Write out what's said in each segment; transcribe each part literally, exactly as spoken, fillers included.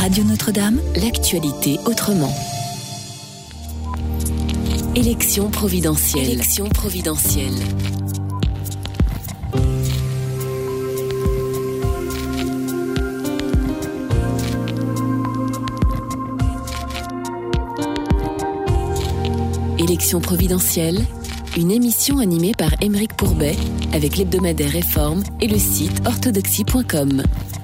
Radio Notre-Dame, l'actualité autrement. Élection providentielle. Élection providentielle. Élection providentielle, une émission animée par Aymeric Pourbet avec l'hebdomadaire Réforme et le site orthodoxie point com.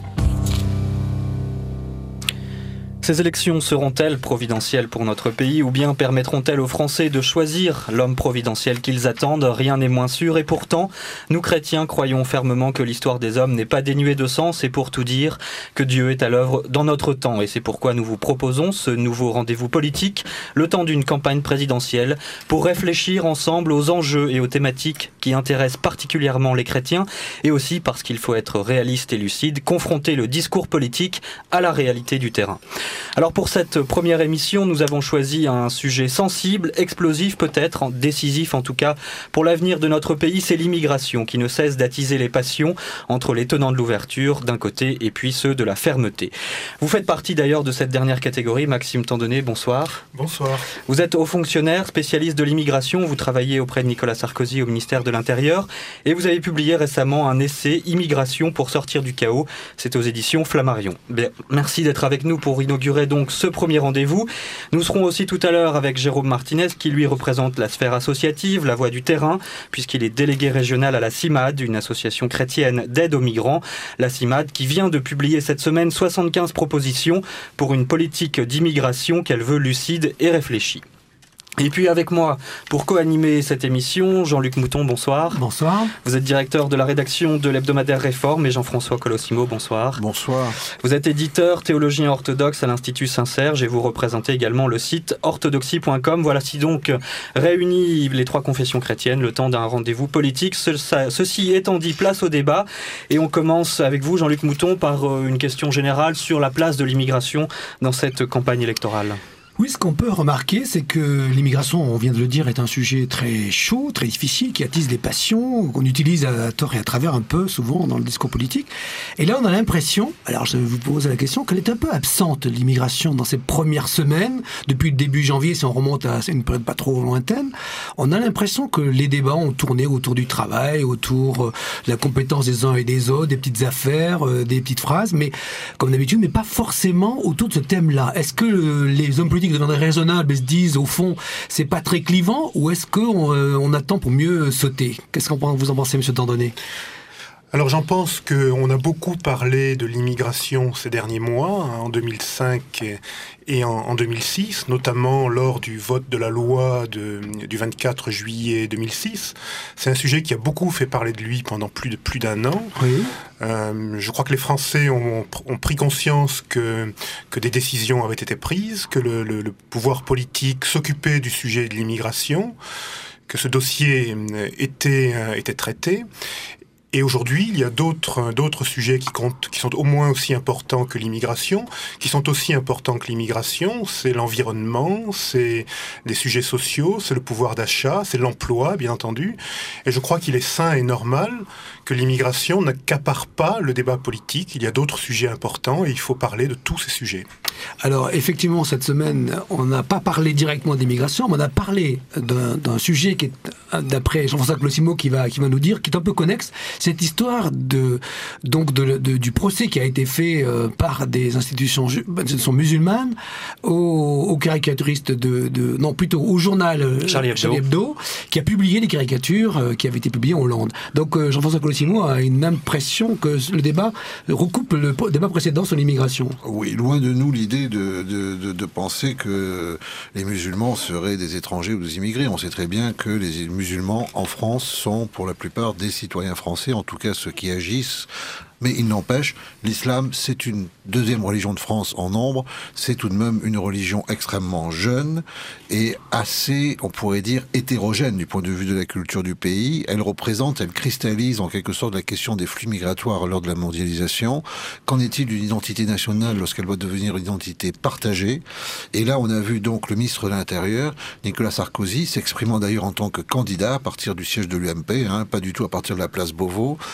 Ces élections seront-elles providentielles pour notre pays ou bien permettront-elles aux Français de choisir l'homme providentiel qu'ils attendent ? Rien n'est moins sûr et pourtant, nous chrétiens croyons fermement que l'histoire des hommes n'est pas dénuée de sens et pour tout dire, que Dieu est à l'œuvre dans notre temps. Et c'est pourquoi nous vous proposons ce nouveau rendez-vous politique, le temps d'une campagne présidentielle, pour réfléchir ensemble aux enjeux et aux thématiques qui intéressent particulièrement les chrétiens et aussi parce qu'il faut être réaliste et lucide, confronter le discours politique à la réalité du terrain. Alors pour cette première émission, nous avons choisi un sujet sensible, explosif peut-être, décisif en tout cas pour l'avenir de notre pays, c'est l'immigration qui ne cesse d'attiser les passions entre les tenants de l'ouverture d'un côté et puis ceux de la fermeté. Vous faites partie d'ailleurs de cette dernière catégorie, Maxime Tandonnet, bonsoir. Bonsoir. Vous êtes haut fonctionnaire, spécialiste de l'immigration, vous travaillez auprès de Nicolas Sarkozy au ministère de l'Intérieur et vous avez publié récemment un essai « Immigration pour sortir du chaos », c'est aux éditions Flammarion. Bien, merci d'être avec nous pour inaugurer donc ce premier rendez-vous. Nous serons aussi tout à l'heure avec Jérôme Martinez qui lui représente la sphère associative, la voix du terrain, puisqu'il est délégué régional à la CIMAD, une association chrétienne d'aide aux migrants. La CIMAD qui vient de publier cette semaine soixante-quinze propositions pour une politique d'immigration qu'elle veut lucide et réfléchie. Et puis avec moi, pour co-animer cette émission, Jean-Luc Mouton, bonsoir. Bonsoir. Vous êtes directeur de la rédaction de l'hebdomadaire Réforme et Jean-François Colossimo, bonsoir. Bonsoir. Vous êtes éditeur, théologien orthodoxe à l'Institut Saint-Serge et vous représentez également le site orthodoxie point com. Voilà si donc réunis les trois confessions chrétiennes, le temps d'un rendez-vous politique. Ce, ça, ceci étant dit, place au débat. Et on commence avec vous, Jean-Luc Mouton, par une question générale sur la place de l'immigration dans cette campagne électorale. Oui, ce qu'on peut remarquer, c'est que l'immigration, on vient de le dire, est un sujet très chaud, très difficile, qui attise des passions, qu'on utilise à tort et à travers un peu, souvent, dans le discours politique. Et là, on a l'impression, alors je vous pose la question, qu'elle est un peu absente, l'immigration, dans ces premières semaines, depuis le début janvier, si on remonte à une période pas trop lointaine. On a l'impression que les débats ont tourné autour du travail, autour de la compétence des uns et des autres, des petites affaires, des petites phrases, mais comme d'habitude, mais pas forcément autour de ce thème-là. Est-ce que les hommes politiques deviendraient raisonnables et se disent au fond c'est pas très clivant ou est-ce qu'on euh, on attend pour mieux sauter ? Qu'est-ce que vous en pensez, monsieur Tandonnet ? Alors j'en pense qu'on a beaucoup parlé de l'immigration ces derniers mois, hein, en deux mille cinq et en, en deux mille six, notamment lors du vote de la loi de, du vingt-quatre juillet deux mille six. C'est un sujet qui a beaucoup fait parler de lui pendant plus de plus d'un an. Oui. Euh, je crois que les Français ont, ont pris conscience que, que des décisions avaient été prises, que le, le, le pouvoir politique s'occupait du sujet de l'immigration, que ce dossier était, était traité. Et aujourd'hui, il y a d'autres, d'autres sujets qui comptent, qui sont au moins aussi importants que l'immigration, qui sont aussi importants que l'immigration. C'est l'environnement, c'est les sujets sociaux, c'est le pouvoir d'achat, c'est l'emploi, bien entendu. Et je crois qu'il est sain et normal que l'immigration n'accapare pas le débat politique. Il y a d'autres sujets importants et il faut parler de tous ces sujets. Alors, effectivement, cette semaine, on n'a pas parlé directement d'immigration, mais on a parlé d'un, d'un sujet qui est, d'après Jean-François Colossimo, qui va, qui va nous dire, qui est un peu connexe. Cette histoire de, donc de, de, du procès qui a été fait euh, par des institutions, institutions musulmanes aux, aux caricaturistes de, de, non, plutôt au journal euh, Charlie Hebdo. Charlie Hebdo, qui a publié des caricatures euh, qui avaient été publiées en Hollande. Donc, euh, Jean-François Colossimo a une impression que le débat recoupe le débat précédent sur l'immigration. Oui, loin de nous l'idée de, de, de, de penser que les musulmans seraient des étrangers ou des immigrés. On sait très bien que les musulmans en France sont pour la plupart des citoyens français, en tout cas ceux qui agissent. Mais il n'empêche, l'islam, c'est une deuxième religion de France en nombre. C'est tout de même une religion extrêmement jeune et assez, on pourrait dire, hétérogène du point de vue de la culture du pays. Elle représente, elle cristallise en quelque sorte la question des flux migratoires lors de la mondialisation. Qu'en est-il d'une identité nationale lorsqu'elle doit devenir une identité partagée ? Et là, on a vu donc le ministre de l'Intérieur, Nicolas Sarkozy, s'exprimant d'ailleurs en tant que candidat à partir du siège de l'U M P, hein, pas du tout à partir de la place Beauvau.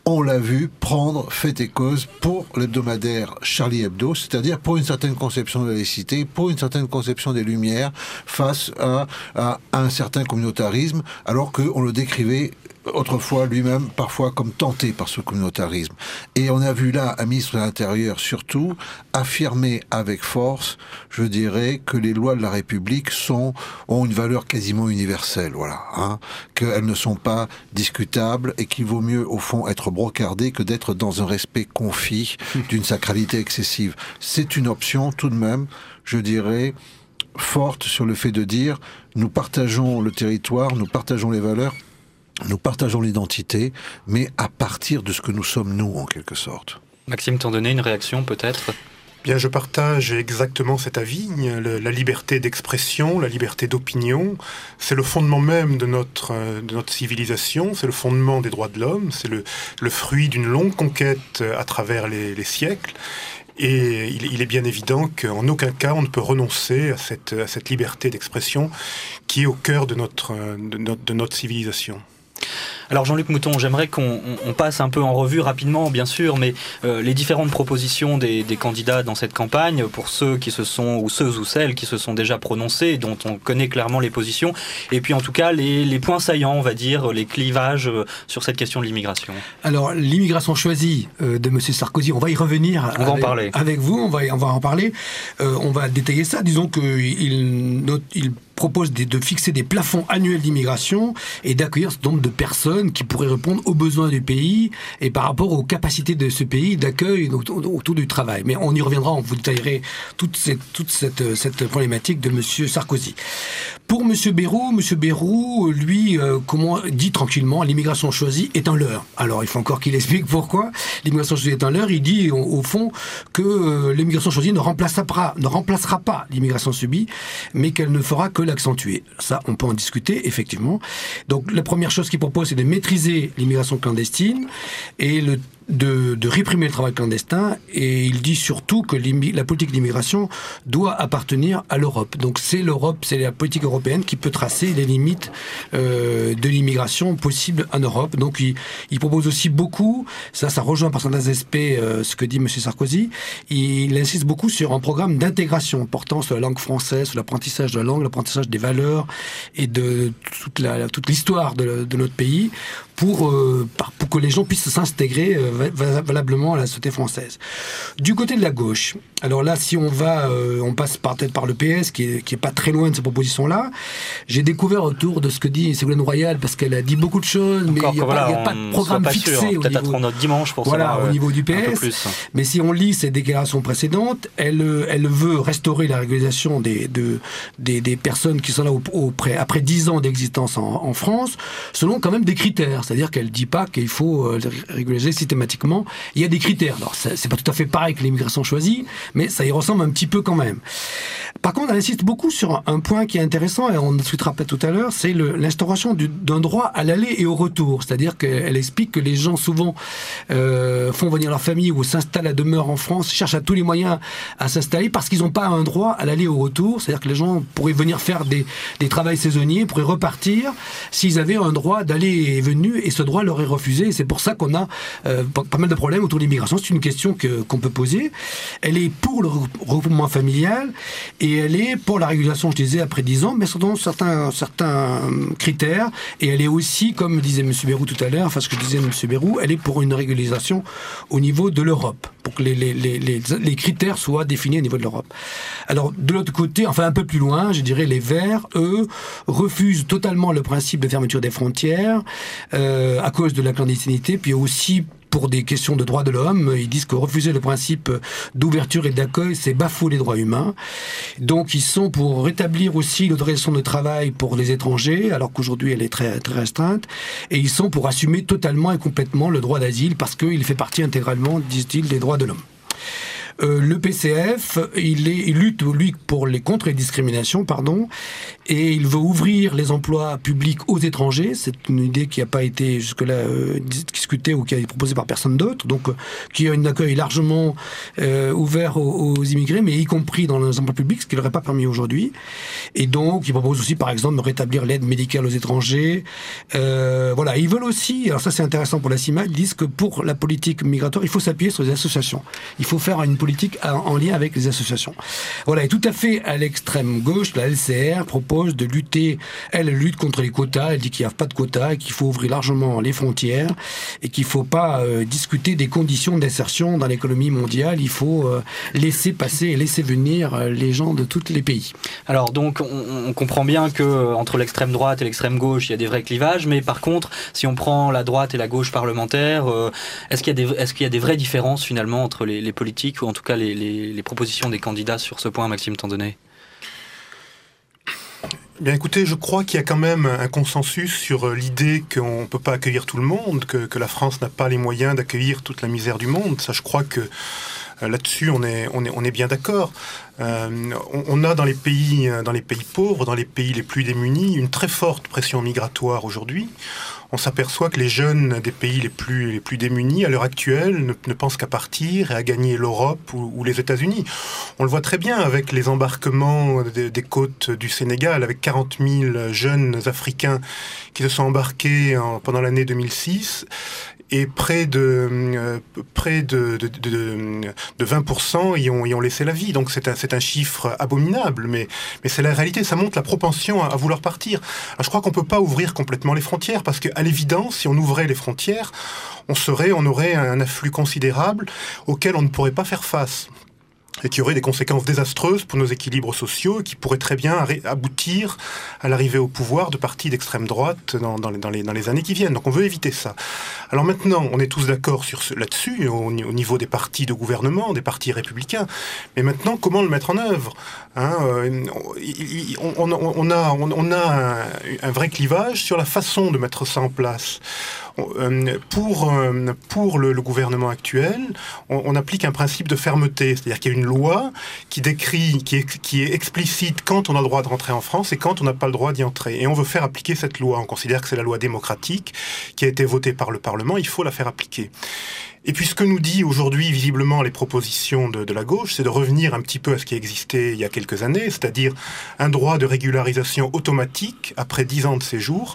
on l'a vu prendre fait et cause pour l'hebdomadaire Charlie Hebdo, c'est-à-dire pour une certaine conception de la laïcité, pour une certaine conception des Lumières, face à, à, à un certain communautarisme, alors qu'on le décrivait autrefois lui-même parfois comme tenté par ce communautarisme. Et on a vu là un ministre de l'Intérieur surtout affirmer avec force, je dirais, que les lois de la République sont, ont une valeur quasiment universelle, voilà, hein, qu'elles ne sont pas discutables et qu'il vaut mieux au fond être brocardé que d'être dans un respect confit d'une sacralité excessive. C'est une option tout de même, je dirais, forte sur le fait de dire nous partageons le territoire, nous partageons les valeurs, nous partageons l'identité, mais à partir de ce que nous sommes nous, en quelque sorte. Maxime Tandonnet, une réaction peut-être ? Bien, je partage exactement cet avis. Le, la liberté d'expression, la liberté d'opinion, c'est le fondement même de notre, de notre civilisation, c'est le fondement des droits de l'homme, c'est le, le fruit d'une longue conquête à travers les, les siècles. Et il, il est bien évident qu'en aucun cas on ne peut renoncer à cette, à cette liberté d'expression qui est au cœur de notre, de notre, de notre civilisation. Alors Jean-Luc Mouton, j'aimerais qu'on on passe un peu en revue rapidement, bien sûr, mais euh, les différentes propositions des, des candidats dans cette campagne, pour ceux qui se sont, ou ceux ou celles qui se sont déjà prononcés, dont on connaît clairement les positions, et puis en tout cas les, les points saillants, on va dire, les clivages euh, sur cette question de l'immigration. Alors l'immigration choisie euh, de M. Sarkozy, on va y revenir. On va avec, en parler. Avec vous, on va, on va en parler. Euh, on va détailler ça. Disons qu'il note, il propose de, de fixer des plafonds annuels d'immigration et d'accueillir ce nombre de personnes qui pourraient répondre aux besoins du pays et par rapport aux capacités de ce pays d'accueil autour, autour du travail. Mais on y reviendra, on vous détaillerait toute cette, toute cette, cette problématique de M. Sarkozy. Pour M. Bayrou, M. Bayrou, lui, euh, comment dit tranquillement, l'immigration choisie est un leurre. Alors, il faut encore qu'il explique pourquoi l'immigration choisie est un leurre. Il dit, au, au fond, que euh, l'immigration choisie ne remplacera pas, ne remplacera pas l'immigration subie, mais qu'elle ne fera que l'accentuer. Ça, on peut en discuter, effectivement. Donc, la première chose qu'il propose, c'est de maîtriser l'immigration clandestine et le De, de réprimer le travail clandestin, et il dit surtout que la politique d'immigration doit appartenir à l'Europe. Donc c'est l'Europe, c'est la politique européenne qui peut tracer les limites euh, de l'immigration possible en Europe. Donc il, il propose aussi beaucoup, ça ça rejoint par certains aspects euh, ce que dit M. Sarkozy, il insiste beaucoup sur un programme d'intégration portant sur la langue française, sur l'apprentissage de la langue, l'apprentissage des valeurs et de toute, la, toute l'histoire de, de notre pays, pour, euh, pour que les gens puissent s'intégrer euh, valablement à la société française. Du côté de la gauche, alors là, si on va, euh, on passe par, peut-être par le P S, qui est, qui est pas très loin de ces propositions-là. J'ai découvert autour de ce que dit Ségolène Royal, parce qu'elle a dit beaucoup de choses, mais il n'y a, voilà, a pas de programme pas fixé. Sûr, au peut-être niveau, attendre notre dimanche pour voilà, savoir, au niveau du P S. Un peu plus. Mais si on lit ses déclarations précédentes, elle, elle veut restaurer la régularisation des, de, des, des personnes qui sont là au, au, après dix ans d'existence en, en France, selon quand même des critères. C'est-à-dire qu'elle ne dit pas qu'il faut régulariser systématiquement. Il y a des critères. Alors, c'est pas tout à fait pareil que l'immigration choisie, mais ça y ressemble un petit peu quand même. Par contre, elle insiste beaucoup sur un point qui est intéressant, et on discutera peut-être tout à l'heure, c'est le, l'instauration du, d'un droit à l'aller et au retour. C'est-à-dire qu'elle explique que les gens, souvent, euh, font venir leur famille ou s'installent à demeure en France, cherchent à tous les moyens à s'installer parce qu'ils n'ont pas un droit à l'aller et au retour. C'est-à-dire que les gens pourraient venir faire des, des travails saisonniers, pourraient repartir s'ils avaient un droit d'aller et venir, et ce droit leur est refusé. Et c'est pour ça qu'on a euh, pas mal de problèmes autour de l'immigration. C'est une question que, qu'on peut poser. Elle est pour le regroupement familial et elle est pour la régulation, je disais, après dix ans, mais selon certains, certains critères. Et elle est aussi, comme disait M. Bayrou tout à l'heure, enfin ce que disait M. Bayrou, elle est pour une régularisation au niveau de l'Europe, pour que les, les, les, les, les critères soient définis au niveau de l'Europe. Alors, de l'autre côté, enfin un peu plus loin, je dirais, les Verts, eux, refusent totalement le principe de fermeture des frontières euh, à cause de la clandestinité, puis aussi pour des questions de droits de l'homme. Ils disent que refuser le principe d'ouverture et d'accueil, c'est bafouer les droits humains. Donc ils sont pour rétablir aussi l'autorisation de travail pour les étrangers, alors qu'aujourd'hui elle est très, très restreinte. Et ils sont pour assumer totalement et complètement le droit d'asile, parce qu'il fait partie intégralement, disent-ils, des droits de l'homme. Euh, le P C F, il, est, il lutte, lui, pour les contre les discriminations, pardon, et il veut ouvrir les emplois publics aux étrangers. C'est une idée qui n'a pas été jusque-là euh, discutée ou qui a été proposée par personne d'autre, donc euh, qui a un accueil largement euh, ouvert aux, aux immigrés, mais y compris dans les emplois publics, ce qui ne leur est pas permis aujourd'hui. Et donc, il propose aussi, par exemple, de rétablir l'aide médicale aux étrangers. Euh, voilà, ils veulent aussi, alors ça c'est intéressant pour la CIMAD, ils disent que pour la politique migratoire, il faut s'appuyer sur les associations. Il faut faire une politique en lien avec les associations. Voilà, et tout à fait à l'extrême gauche, la L C R propose de lutter, elle lutte contre les quotas, elle dit qu'il n'y a pas de quotas, et qu'il faut ouvrir largement les frontières, et qu'il ne faut pas euh, discuter des conditions d'insertion dans l'économie mondiale, il faut euh, laisser passer et laisser venir euh, les gens de tous les pays. Alors donc, on, on comprend bien que euh, entre l'extrême droite et l'extrême gauche, il y a des vrais clivages, mais par contre, si on prend la droite et la gauche parlementaire, euh, est-ce qu'il y a des, est-ce qu'il y a des vraies différences finalement entre les, les politiques, ou en tout cas les, les, les propositions des candidats sur ce point, Maxime Tandonnet? Bien écoutez, je crois qu'il y a quand même un consensus sur l'idée qu'on ne peut pas accueillir tout le monde, que, que la France n'a pas les moyens d'accueillir toute la misère du monde. Ça, je crois que là-dessus, on est, on est, on est bien d'accord. Euh, on, on a dans les pays, dans les pays pauvres, dans les pays les plus démunis, une très forte pression migratoire aujourd'hui. On s'aperçoit que les jeunes des pays les plus, les plus démunis, à l'heure actuelle, ne, ne pensent qu'à partir et à gagner l'Europe ou, ou les États-Unis. On le voit très bien avec les embarquements des, des côtes du Sénégal, avec quarante mille jeunes Africains qui se sont embarqués en, pendant l'année deux mille six. Et près de, euh, près de, de, de, de vingt pour cent y ont, y ont laissé la vie. Donc c'est un, c'est un chiffre abominable, mais, mais c'est la réalité. Ça montre la propension à, à vouloir partir. Alors, je crois qu'on ne peut pas ouvrir complètement les frontières, parce qu'à l'évidence, si on ouvrait les frontières, on, serait, on aurait un afflux considérable auquel on ne pourrait pas faire face, et qui aurait des conséquences désastreuses pour nos équilibres sociaux, et qui pourrait très bien aboutir à l'arrivée au pouvoir de partis d'extrême droite dans, dans, les, dans, les, dans les années qui viennent. Donc on veut éviter ça. Alors maintenant, on est tous d'accord sur ce, là-dessus, au, au niveau des partis de gouvernement, des partis républicains. Mais maintenant, comment le mettre en œuvre, hein, on, on, on a, on a un, un vrai clivage sur la façon de mettre ça en place. Pour, pour le, le gouvernement actuel, on, on applique un principe de fermeté, c'est-à-dire qu'il y a une loi qui décrit, qui est, qui est explicite quand on a le droit de rentrer en France et quand on n'a pas le droit d'y entrer. Et on veut faire appliquer cette loi. On considère que c'est la loi démocratique qui a été votée par le Parlement, il faut la faire appliquer. Et puis ce que nous dit aujourd'hui visiblement les propositions de, de la gauche, c'est de revenir un petit peu à ce qui existait il y a quelques années, c'est-à-dire un droit de régularisation automatique après dix ans de séjour.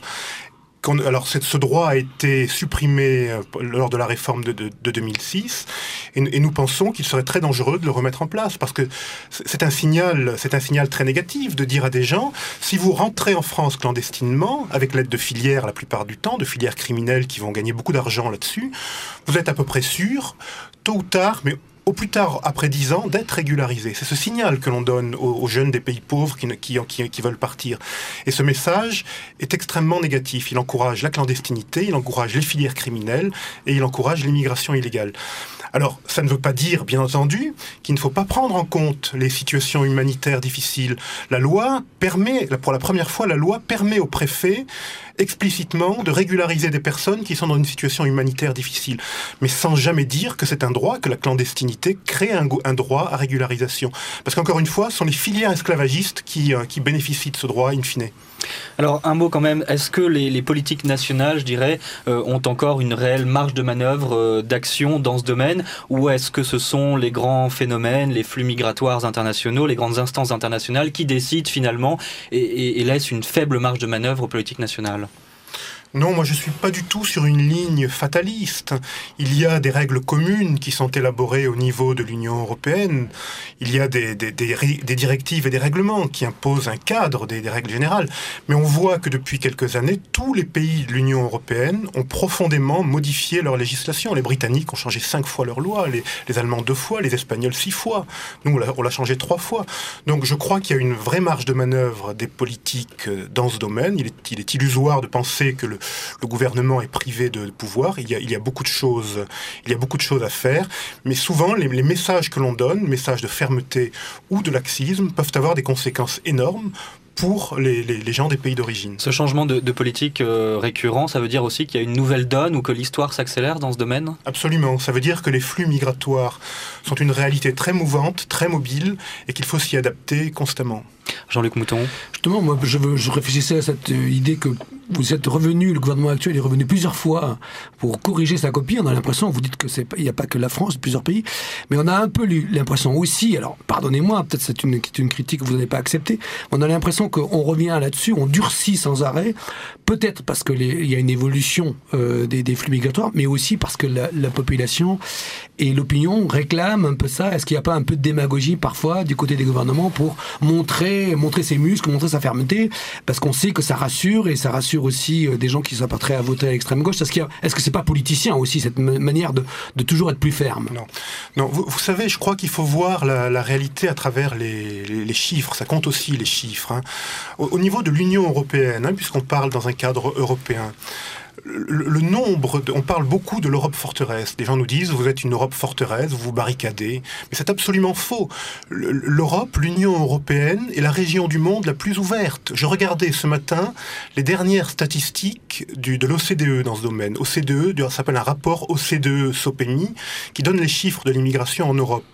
Alors, ce droit a été supprimé lors de la réforme de, de, de deux mille six, et, et nous pensons qu'il serait très dangereux de le remettre en place, parce que c'est un signal, c'est un signal très négatif de dire à des gens, si vous rentrez en France clandestinement, avec l'aide de filières la plupart du temps, de filières criminelles qui vont gagner beaucoup d'argent là-dessus, vous êtes à peu près sûr, tôt ou tard, mais au plus tard, après dix ans, d'être régularisé. C'est ce signal que l'on donne aux, aux jeunes des pays pauvres qui, qui, qui, qui veulent partir. Et ce message est extrêmement négatif. Il encourage la clandestinité, il encourage les filières criminelles et il encourage l'immigration illégale. Alors, ça ne veut pas dire, bien entendu, qu'il ne faut pas prendre en compte les situations humanitaires difficiles. La loi permet, pour la première fois, la loi permet au préfet explicitement de régulariser des personnes qui sont dans une situation humanitaire difficile, mais sans jamais dire que c'est un droit, que la clandestinité crée un, un droit à régularisation. Parce qu'encore une fois, ce sont les filières esclavagistes qui, euh, qui bénéficient de ce droit in fine. Alors un mot quand même, est-ce que les, les politiques nationales, je dirais, euh, ont encore une réelle marge de manœuvre euh, d'action dans ce domaine, ou est-ce que ce sont les grands phénomènes, les flux migratoires internationaux, les grandes instances internationales qui décident finalement et, et, et laissent une faible marge de manœuvre aux politiques nationales ? Non, moi je ne suis pas du tout sur une ligne fataliste. Il y a des règles communes qui sont élaborées au niveau de l'Union européenne. Il y a des, des, des, des directives et des règlements qui imposent un cadre, des, des règles générales. Mais on voit que depuis quelques années, tous les pays de l'Union européenne ont profondément modifié leur législation. Les Britanniques ont changé cinq fois leur loi, les, les Allemands deux fois, les Espagnols six fois. Nous, on l'a, on l'a changé trois fois. Donc je crois qu'il y a une vraie marge de manœuvre des politiques dans ce domaine. Il est, il est illusoire de penser que le Le gouvernement est privé de pouvoir. Il y a, il y a beaucoup de choses, il y a beaucoup de choses à faire. Mais souvent, les, les messages que l'on donne, messages de fermeté ou de laxisme, peuvent avoir des conséquences énormes pour les, les, les gens des pays d'origine. Ce changement de, de politique euh, récurrent, ça veut dire aussi qu'il y a une nouvelle donne ou que l'histoire s'accélère dans ce domaine ? Absolument. Ça veut dire que les flux migratoires sont une réalité très mouvante, très mobile, et qu'il faut s'y adapter constamment. Jean-Luc Mouton. Justement, moi, je, je réfléchissais à cette idée que vous êtes revenu, le gouvernement actuel est revenu plusieurs fois pour corriger sa copie. On a l'impression, vous dites qu'il n'y a pas que la France, plusieurs pays, mais on a un peu l'impression aussi, alors pardonnez-moi, peut-être c'est une, une critique que vous n'avez pas acceptée, on a l'impression qu'on revient là-dessus, on durcit sans arrêt, peut-être parce qu'il y a une évolution euh, des, des flux migratoires, mais aussi parce que la, la population et l'opinion réclament un peu ça. Est-ce qu'il n'y a pas un peu de démagogie parfois du côté des gouvernements pour montrer, montrer ses muscles, montrer sa fermeté, parce qu'on sait que ça rassure, et ça rassure aussi des gens qui ne sont pas prêts à voter à l'extrême gauche. Est-ce, qu'il y a, est-ce que c'est pas politicien aussi, cette manière de, de toujours être plus ferme ? Non, non. Vous, vous savez, je crois qu'il faut voir la, la réalité à travers les, les, les chiffres. Ça compte aussi, les chiffres. Hein. Au, au niveau de l'Union européenne, hein, puisqu'on parle dans un cadre européen, Le, le nombre, de, on parle beaucoup de l'Europe forteresse. Les gens nous disent, vous êtes une Europe forteresse, vous vous barricadez. Mais c'est absolument faux. Le, L'Europe, l'Union européenne est la région du monde la plus ouverte. Je regardais ce matin les dernières statistiques du, de l'O C D E dans ce domaine. O C D E, ça s'appelle un rapport O C D E-Sopemi, qui donne les chiffres de l'immigration en Europe.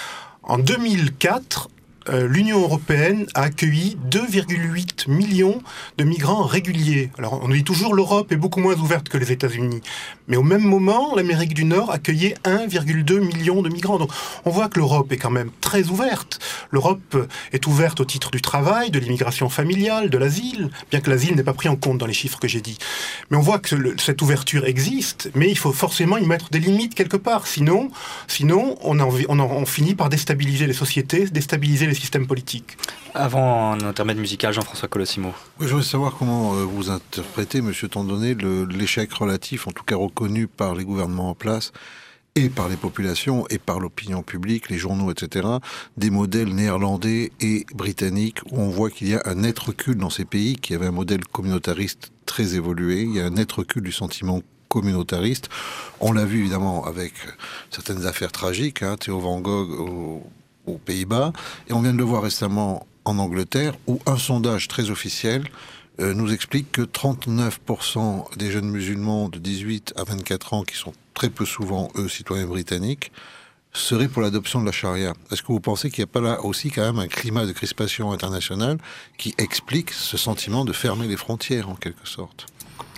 En deux mille quatre, Euh, l'Union européenne a accueilli deux virgule huit millions de migrants réguliers. Alors on dit toujours l'Europe est beaucoup moins ouverte que les États-Unis, mais au même moment, l'Amérique du Nord accueillait un virgule deux million de migrants. Donc on voit que l'Europe est quand même très ouverte. L'Europe est ouverte au titre du travail, de l'immigration familiale, de l'asile, bien que l'asile n'est pas pris en compte dans les chiffres que j'ai dit. Mais on voit que le, cette ouverture existe, mais il faut forcément y mettre des limites quelque part. Sinon, sinon on, en, on, en, on finit par déstabiliser les sociétés, déstabiliser les système politique. Avant un intermède musical, Jean-François Colosimo. Oui, je voudrais savoir comment euh, vous interprétez, M. Tandonnet, le, l'échec relatif, en tout cas reconnu par les gouvernements en place, et par les populations, et par l'opinion publique, les journaux, et cetera, des modèles néerlandais et britanniques, où on voit qu'il y a un net recul dans ces pays, qui avaient un modèle communautariste très évolué, il y a un net recul du sentiment communautariste. On l'a vu évidemment avec certaines affaires tragiques, hein, Theo van Gogh au aux Pays-Bas, et on vient de le voir récemment en Angleterre, où un sondage très officiel euh, nous explique que trente-neuf pour cent des jeunes musulmans de dix-huit à vingt-quatre ans, qui sont très peu souvent, eux, citoyens britanniques, seraient pour l'adoption de la charia. Est-ce que vous pensez qu'il n'y a pas là aussi quand même un climat de crispation internationale qui explique ce sentiment de fermer les frontières, en quelque sorte ?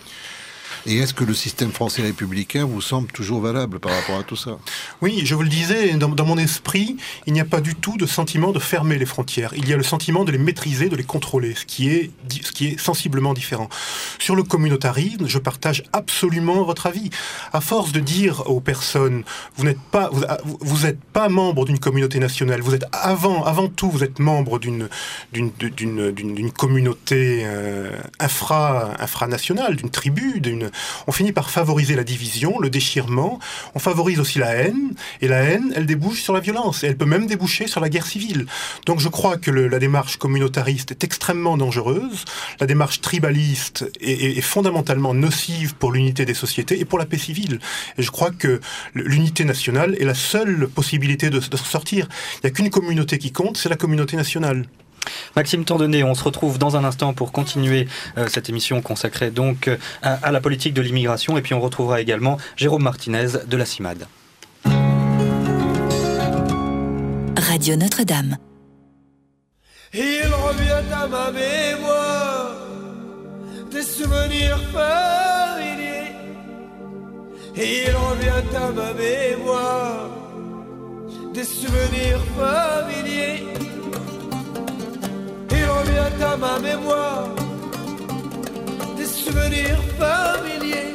Et est-ce que le système français républicain vous semble toujours valable par rapport à tout ça ? Oui, je vous le disais, dans, dans mon esprit, il n'y a pas du tout de sentiment de fermer les frontières. Il y a le sentiment de les maîtriser, de les contrôler, ce qui est, ce qui est sensiblement différent. Sur le communautarisme, je partage absolument votre avis. À force de dire aux personnes, vous n'êtes pas, vous, vous êtes pas membre d'une communauté nationale, vous êtes avant, avant tout, vous êtes membre d'une, d'une, d'une, d'une, d'une communauté euh, infra, infranationale, d'une tribu, d'une on finit par favoriser la division, le déchirement, on favorise aussi la haine, et la haine, elle débouche sur la violence, et elle peut même déboucher sur la guerre civile. Donc je crois que le, la démarche communautariste est extrêmement dangereuse, la démarche tribaliste est, est, est fondamentalement nocive pour l'unité des sociétés et pour la paix civile. Et je crois que l'unité nationale est la seule possibilité de, de s'en sortir. Il n'y a qu'une communauté qui compte, c'est la communauté nationale. Maxime Tandonnet, on se retrouve dans un instant pour continuer euh, cette émission consacrée donc euh, à, à la politique de l'immigration, et puis on retrouvera également Jérôme Martinez de la CIMAD. Radio Notre-Dame. Il revient à ma mémoire des souvenirs familiers. Il revient à ma mémoire des souvenirs familiers. Il revient à ma mémoire des souvenirs familiers.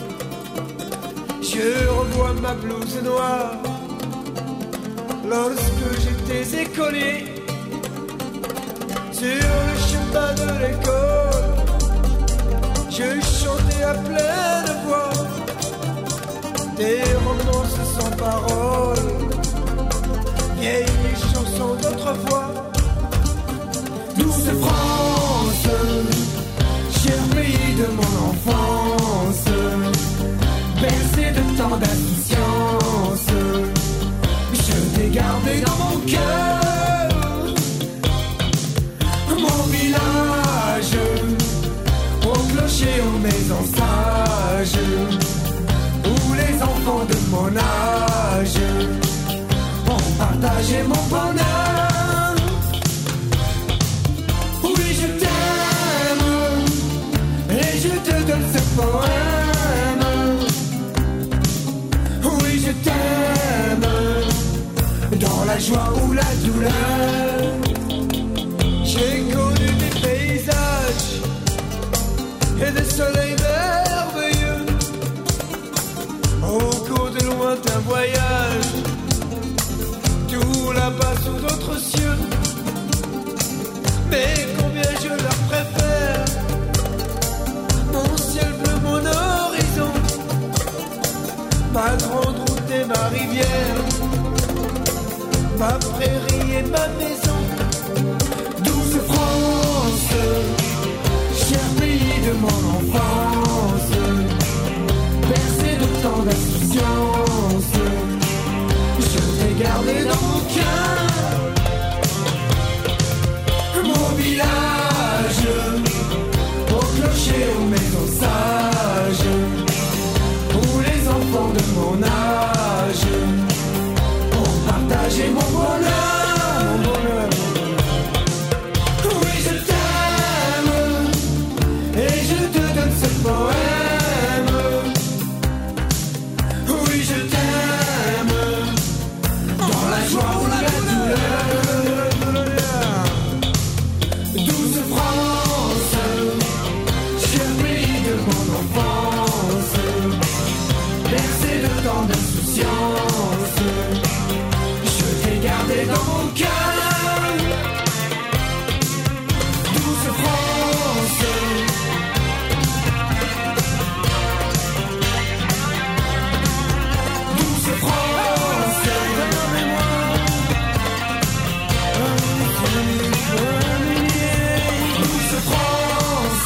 Je revois ma blouse noire lorsque j'étais écolier. Sur le chemin de l'école, je chantais à pleine voix des romances sans paroles, vieilles chansons d'autrefois. Douce France, cher pays de mon enfance, bercé de tant d'insouciance, je t'ai gardé dans mon cœur, mon village. ma prairie et ma maison. Douce France, cher pays de mon enfance, bercé de tant d'insouciance, je t'ai gardé dans mon cœur. Mon village, au clocher, aux maisons sages, où les enfants de mon âge ont partagé mon bonheur, mon bonheur. Oui, je t'aime, et je te donne ce poème. Oui, je t'aime, dans la joie ou la douleur. Douce France, cher pays de mon enfance, bercé de tant d'insouciance, je t'ai gardé dans mon cœur. Douce France, douce France, donne-moi douce France.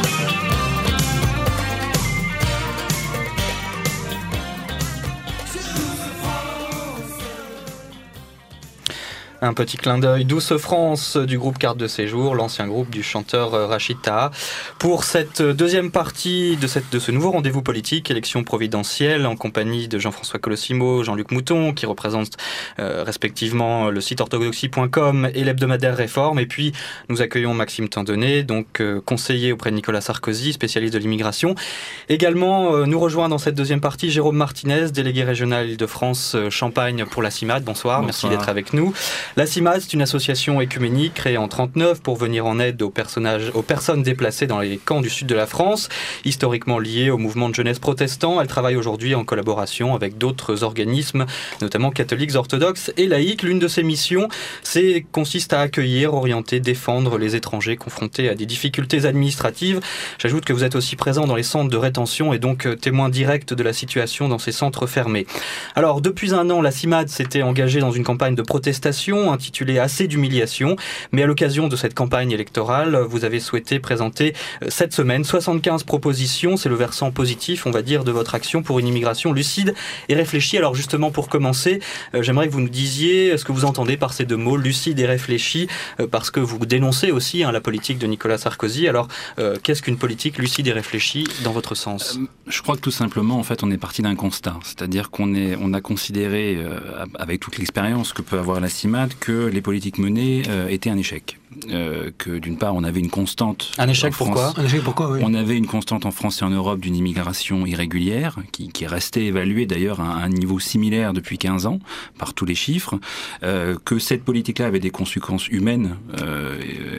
Un petit clin d'œil, Douce France du groupe Carte de Séjour, l'ancien groupe du chanteur Rachid Taha. Pour cette deuxième partie de, cette, de ce nouveau rendez-vous politique, élection providentielle, en compagnie de Jean-François Colossimo, Jean-Luc Mouton, qui représentent euh, respectivement le site orthodoxie point com et l'hebdomadaire Réforme. Et puis, nous accueillons Maxime Tandonnet, donc euh, conseiller auprès de Nicolas Sarkozy, spécialiste de l'immigration. Également, euh, nous rejoint dans cette deuxième partie Jérôme Martinez, délégué régional Île-de-France euh, Champagne pour la CIMAD. Bonsoir, Bonsoir, merci d'être avec nous. La CIMAD, c'est une association écuménique créée en trente-neuf pour venir en aide aux, personnages, aux personnes déplacées dans les camps du sud de la France, historiquement liées au mouvement de jeunesse protestant. Elle travaille aujourd'hui en collaboration avec d'autres organismes, notamment catholiques, orthodoxes et laïcs. L'une de ses missions, c'est, consiste à accueillir, orienter, défendre les étrangers confrontés à des difficultés administratives. J'ajoute que vous êtes aussi présent dans les centres de rétention et donc témoin direct de la situation dans ces centres fermés. Alors, depuis un an, la CIMAD s'était engagée dans une campagne de protestation intitulée Assez d'humiliation, mais à l'occasion de cette campagne électorale, vous avez souhaité présenter cette semaine soixante-quinze propositions, c'est le versant positif, on va dire, de votre action pour une immigration lucide et réfléchie. Alors justement, pour commencer, euh, j'aimerais que vous nous disiez ce que vous entendez par ces deux mots, lucide et réfléchi, euh, parce que vous dénoncez aussi hein, la politique de Nicolas Sarkozy. Alors, euh, qu'est-ce qu'une politique lucide et réfléchie dans votre sens ? euh, Je crois que tout simplement, en fait, on est parti d'un constat, c'est-à-dire qu'on est, on a considéré, euh, avec toute l'expérience que peut avoir la CIMAD, que les politiques menées euh, étaient un échec. Euh, que d'une part, on avait une constante... Un échec pourquoi ? Un échec pourquoi, oui. On avait une constante en France et en Europe d'une immigration irrégulière, qui, qui est restée évaluée d'ailleurs à un niveau similaire depuis quinze ans, par tous les chiffres, euh, que cette politique-là avait des conséquences humaines euh,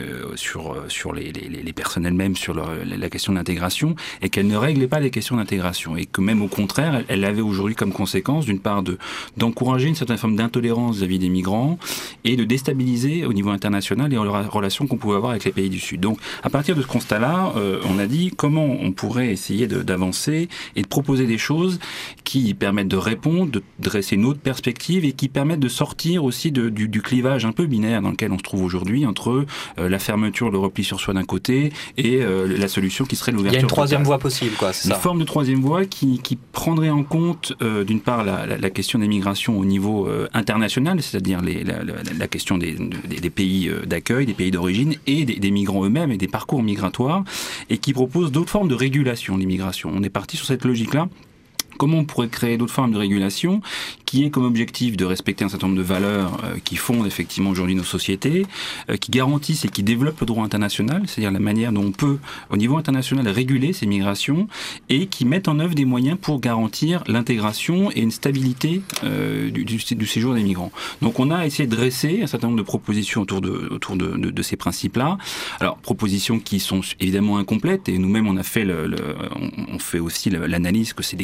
sur, sur les, les, les personnes elles-mêmes, sur leur, la question de l'intégration, et qu'elle ne réglait pas les questions d'intégration, et que même au contraire, elle, elle avait aujourd'hui comme conséquence, d'une part, de, d'encourager une certaine forme d'intolérance vis-à-vis des migrants, et de déstabiliser au niveau international les relations qu'on pouvait avoir avec les pays du Sud. Donc, à partir de ce constat-là, euh, on a dit comment on pourrait essayer de, d'avancer et de proposer des choses qui permettent de répondre, de dresser une autre perspective et qui permettent de sortir aussi de, du, du clivage un peu binaire dans lequel on se trouve aujourd'hui entre euh, la fermeture, le repli sur soi d'un côté et euh, la solution qui serait l'ouverture. Il y a une troisième totale. voie possible, quoi, c'est une ça. Une forme de troisième voie qui, qui prendrait en compte, euh, d'une part, la, la, la question des migrations au niveau euh, international, c'est-à-dire les, la, la, la question des, des, des pays d'accueil, des pays d'origine et des, des migrants eux-mêmes et des parcours migratoires, et qui propose d'autres formes de régulation de l'immigration. On est parti sur cette logique-là. Comment on pourrait créer d'autres formes de régulation qui aient comme objectif de respecter un certain nombre de valeurs euh, qui fondent effectivement aujourd'hui nos sociétés, euh, qui garantissent et qui développent le droit international, c'est-à-dire la manière dont on peut, au niveau international, réguler ces migrations et qui mettent en œuvre des moyens pour garantir l'intégration et une stabilité euh, du, du, du séjour des migrants. Donc on a essayé de dresser un certain nombre de propositions autour de, autour de, de, de ces principes-là. Alors, propositions qui sont évidemment incomplètes, et nous-mêmes on a fait le, le, on, on fait aussi l'analyse que c'est des questions extrêmement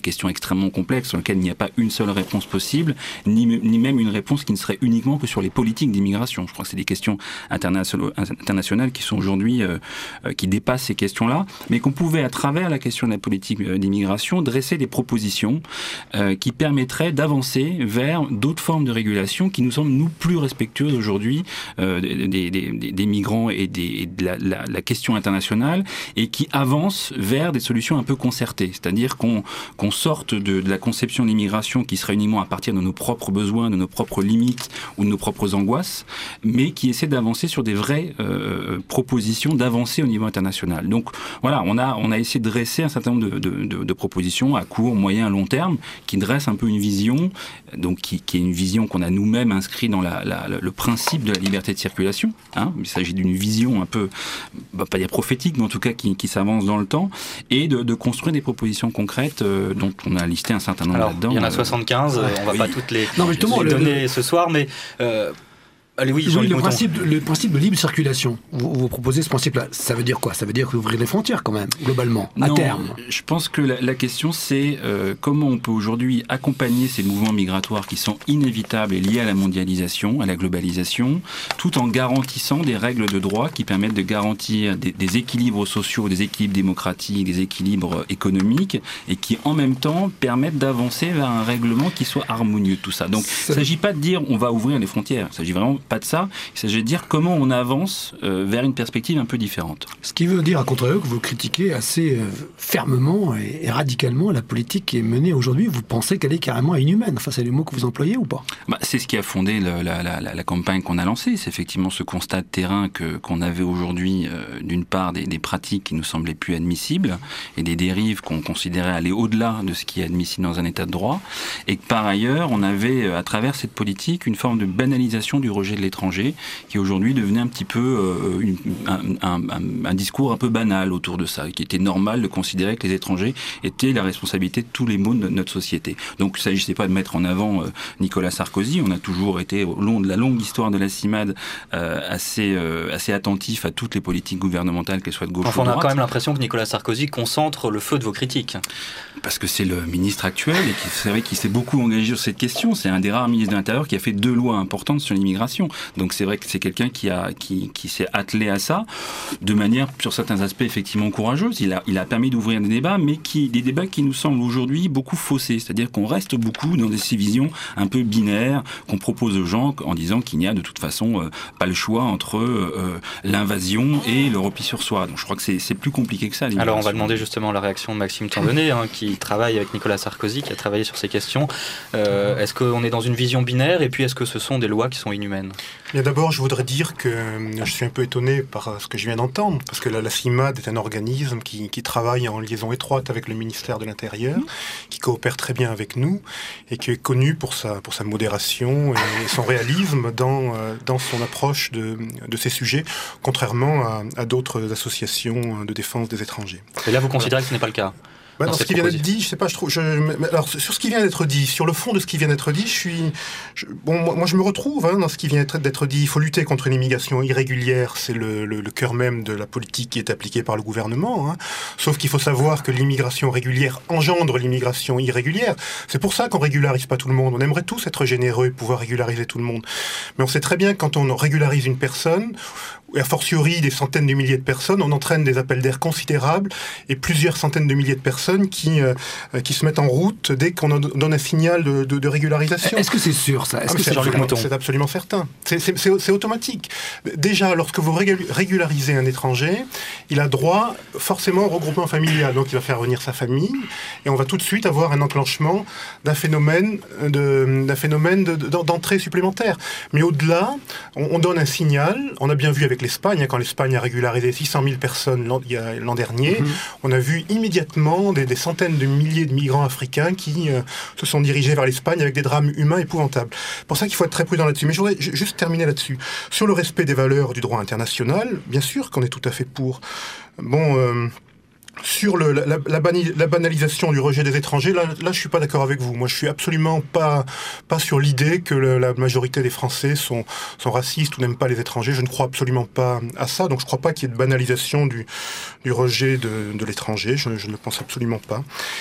extrêmement complexe sur lequel il n'y a pas une seule réponse possible, ni, ni même une réponse qui ne serait uniquement que sur les politiques d'immigration. Je crois que c'est des questions internationales, internationales qui sont aujourd'hui, euh, qui dépassent ces questions-là, mais qu'on pouvait, à travers la question de la politique d'immigration, dresser des propositions euh, qui permettraient d'avancer vers d'autres formes de régulation qui nous semblent, nous, plus respectueuses aujourd'hui euh, des, des, des, des migrants et, des, et de la, la, la question internationale, et qui avancent vers des solutions un peu concertées. C'est-à-dire qu'on, qu'on sorte de, de la conception de l'immigration qui serait uniquement à partir de nos propres besoins, de nos propres limites ou de nos propres angoisses, mais qui essaie d'avancer sur des vraies euh, propositions d'avancée au niveau international. Donc voilà, on a, on a essayé de dresser un certain nombre de, de, de, de propositions à court, moyen, long terme, qui dressent un peu une vision, donc qui, qui est une vision qu'on a nous-mêmes inscrit dans la, la, le principe de la liberté de circulation. Hein. Il s'agit d'une vision un peu, bah, pas dire prophétique, mais en tout cas qui, qui s'avance dans le temps, et de, de construire des propositions concrètes euh, dont on a listé un certain nombre. Alors, là-dedans. Il y en a soixante-quinze, euh, on va oui. pas toutes les, non, justement, les le, donner le... ce soir, mais... Euh, Allez, oui, oui, le, principe, le principe de libre circulation, vous, vous proposez ce principe-là, ça veut dire quoi? Ça veut dire ouvrir les frontières quand même, globalement, à non, terme. Je pense que la, la question c'est euh, comment on peut aujourd'hui accompagner ces mouvements migratoires qui sont inévitables et liés à la mondialisation, à la globalisation, tout en garantissant des règles de droit qui permettent de garantir des, des équilibres sociaux, des équilibres démocratiques, des équilibres économiques, et qui en même temps permettent d'avancer vers un règlement qui soit harmonieux de tout ça. Donc il ne s'agit pas de dire on va ouvrir les frontières, il s'agit vraiment pas de ça, il s'agit de dire comment on avance euh, vers une perspective un peu différente. Ce qui veut dire, à contrario, que vous critiquez assez euh, fermement et, et radicalement la politique qui est menée aujourd'hui. Vous pensez qu'elle est carrément inhumaine. Enfin, c'est les mots que vous employez ou pas? Bah, c'est ce qui a fondé le, la, la, la, la campagne qu'on a lancée. C'est effectivement ce constat de terrain que, qu'on avait aujourd'hui, euh, d'une part, des, des pratiques qui nous semblaient plus admissibles et des dérives qu'on considérait aller au-delà de ce qui est admissible dans un état de droit, et que par ailleurs, on avait, à travers cette politique, une forme de banalisation du rejet de l'étranger qui aujourd'hui devenait un petit peu euh, une, un, un, un, un discours un peu banal autour de ça, qui était normal de considérer que les étrangers étaient la responsabilité de tous les maux de notre société. Donc il ne s'agissait pas de mettre en avant euh, Nicolas Sarkozy, on a toujours été au long de la longue histoire de la CIMAD euh, assez, euh, assez attentif à toutes les politiques gouvernementales, qu'elles soient de gauche enfin, ou de droite. droite. On a quand même l'impression que Nicolas Sarkozy concentre le feu de vos critiques. Parce que c'est le ministre actuel et qui, c'est vrai qu'il s'est beaucoup engagé sur cette question. C'est un des rares ministres de l'Intérieur qui a fait deux lois importantes sur l'immigration. Donc c'est vrai que c'est quelqu'un qui, a, qui, qui s'est attelé à ça de manière, sur certains aspects, effectivement courageuse. Il a, il a permis d'ouvrir des débats, mais qui, des débats qui nous semblent aujourd'hui beaucoup faussés. C'est-à-dire qu'on reste beaucoup dans des visions un peu binaires qu'on propose aux gens en disant qu'il n'y a de toute façon euh, pas le choix entre euh, l'invasion et le repli sur soi. Donc je crois que c'est, c'est plus compliqué que ça. Alors on va demander justement la réaction de Maxime Tandonnet, hein, qui travaille avec Nicolas Sarkozy, qui a travaillé sur ces questions. Euh, est-ce qu'on est dans une vision binaire, et puis est-ce que ce sont des lois qui sont inhumaines? Bien, d'abord, je voudrais dire que je suis un peu étonné par ce que je viens d'entendre, parce que la, la CIMAD est un organisme qui, qui travaille en liaison étroite avec le ministère de l'Intérieur, qui coopère très bien avec nous, et qui est connu pour sa, pour sa modération et son réalisme dans, dans son approche de, de ces sujets, contrairement à, à d'autres associations de défense des étrangers. Et là, vous considérez que ce n'est pas le cas? Bah, dans ce qui vient d'être dit, je sais pas, je trouve. Je, alors sur ce qui vient d'être dit, sur le fond de ce qui vient d'être dit, je suis. Je, bon, moi, moi, je me retrouve hein, dans ce qui vient d'être dit. Il faut lutter contre l'immigration irrégulière, c'est le, le, le cœur même de la politique qui est appliquée par le gouvernement. Hein. Sauf qu'il faut savoir que l'immigration régulière engendre l'immigration irrégulière. C'est pour ça qu'on régularise pas tout le monde. On aimerait tous être généreux et pouvoir régulariser tout le monde, mais on sait très bien que quand on régularise une personne, et a fortiori des centaines de milliers de personnes, on entraîne des appels d'air considérables et plusieurs centaines de milliers de personnes qui, euh, qui se mettent en route dès qu'on donne un signal de, de, de régularisation. Est-ce que c'est sûr ça? Est-ce ah, que c'est, c'est, absolument, c'est absolument certain. C'est, c'est, c'est, c'est automatique. Déjà, lorsque vous régularisez un étranger, il a droit forcément au regroupement familial. Donc il va faire venir sa famille et on va tout de suite avoir un enclenchement d'un phénomène, de, d'un phénomène de, de, d'entrée supplémentaire. Mais au-delà, on, on donne un signal. On a bien vu avec l'Espagne, hein, quand l'Espagne a régularisé six cent mille personnes l'an, il y a, l'an dernier, mmh. on a vu immédiatement des, des centaines de milliers de migrants africains qui euh, se sont dirigés vers l'Espagne avec des drames humains épouvantables. C'est pour ça qu'il faut être très prudent là-dessus. Mais je voudrais juste terminer là-dessus. Sur le respect des valeurs du droit international, bien sûr qu'on est tout à fait pour. Bon... Euh, Sur le, la, la, bani, la banalisation du rejet des étrangers, là, là je suis pas d'accord avec vous. Moi, je suis absolument pas pas sur l'idée que le, la majorité des Français sont sont racistes ou n'aiment pas les étrangers. Je ne crois absolument pas à ça. Donc, je crois pas qu'il y ait de banalisation du du rejet de, de l'étranger. Je, je ne le pense absolument pas.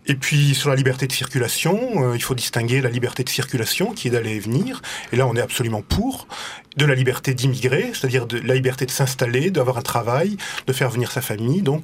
Et puis sur la liberté de circulation, euh, il faut distinguer la liberté de circulation qui est d'aller et venir, et là on est absolument pour, de la liberté d'immigrer, c'est-à-dire de la liberté de s'installer, d'avoir un travail, de faire venir sa famille, donc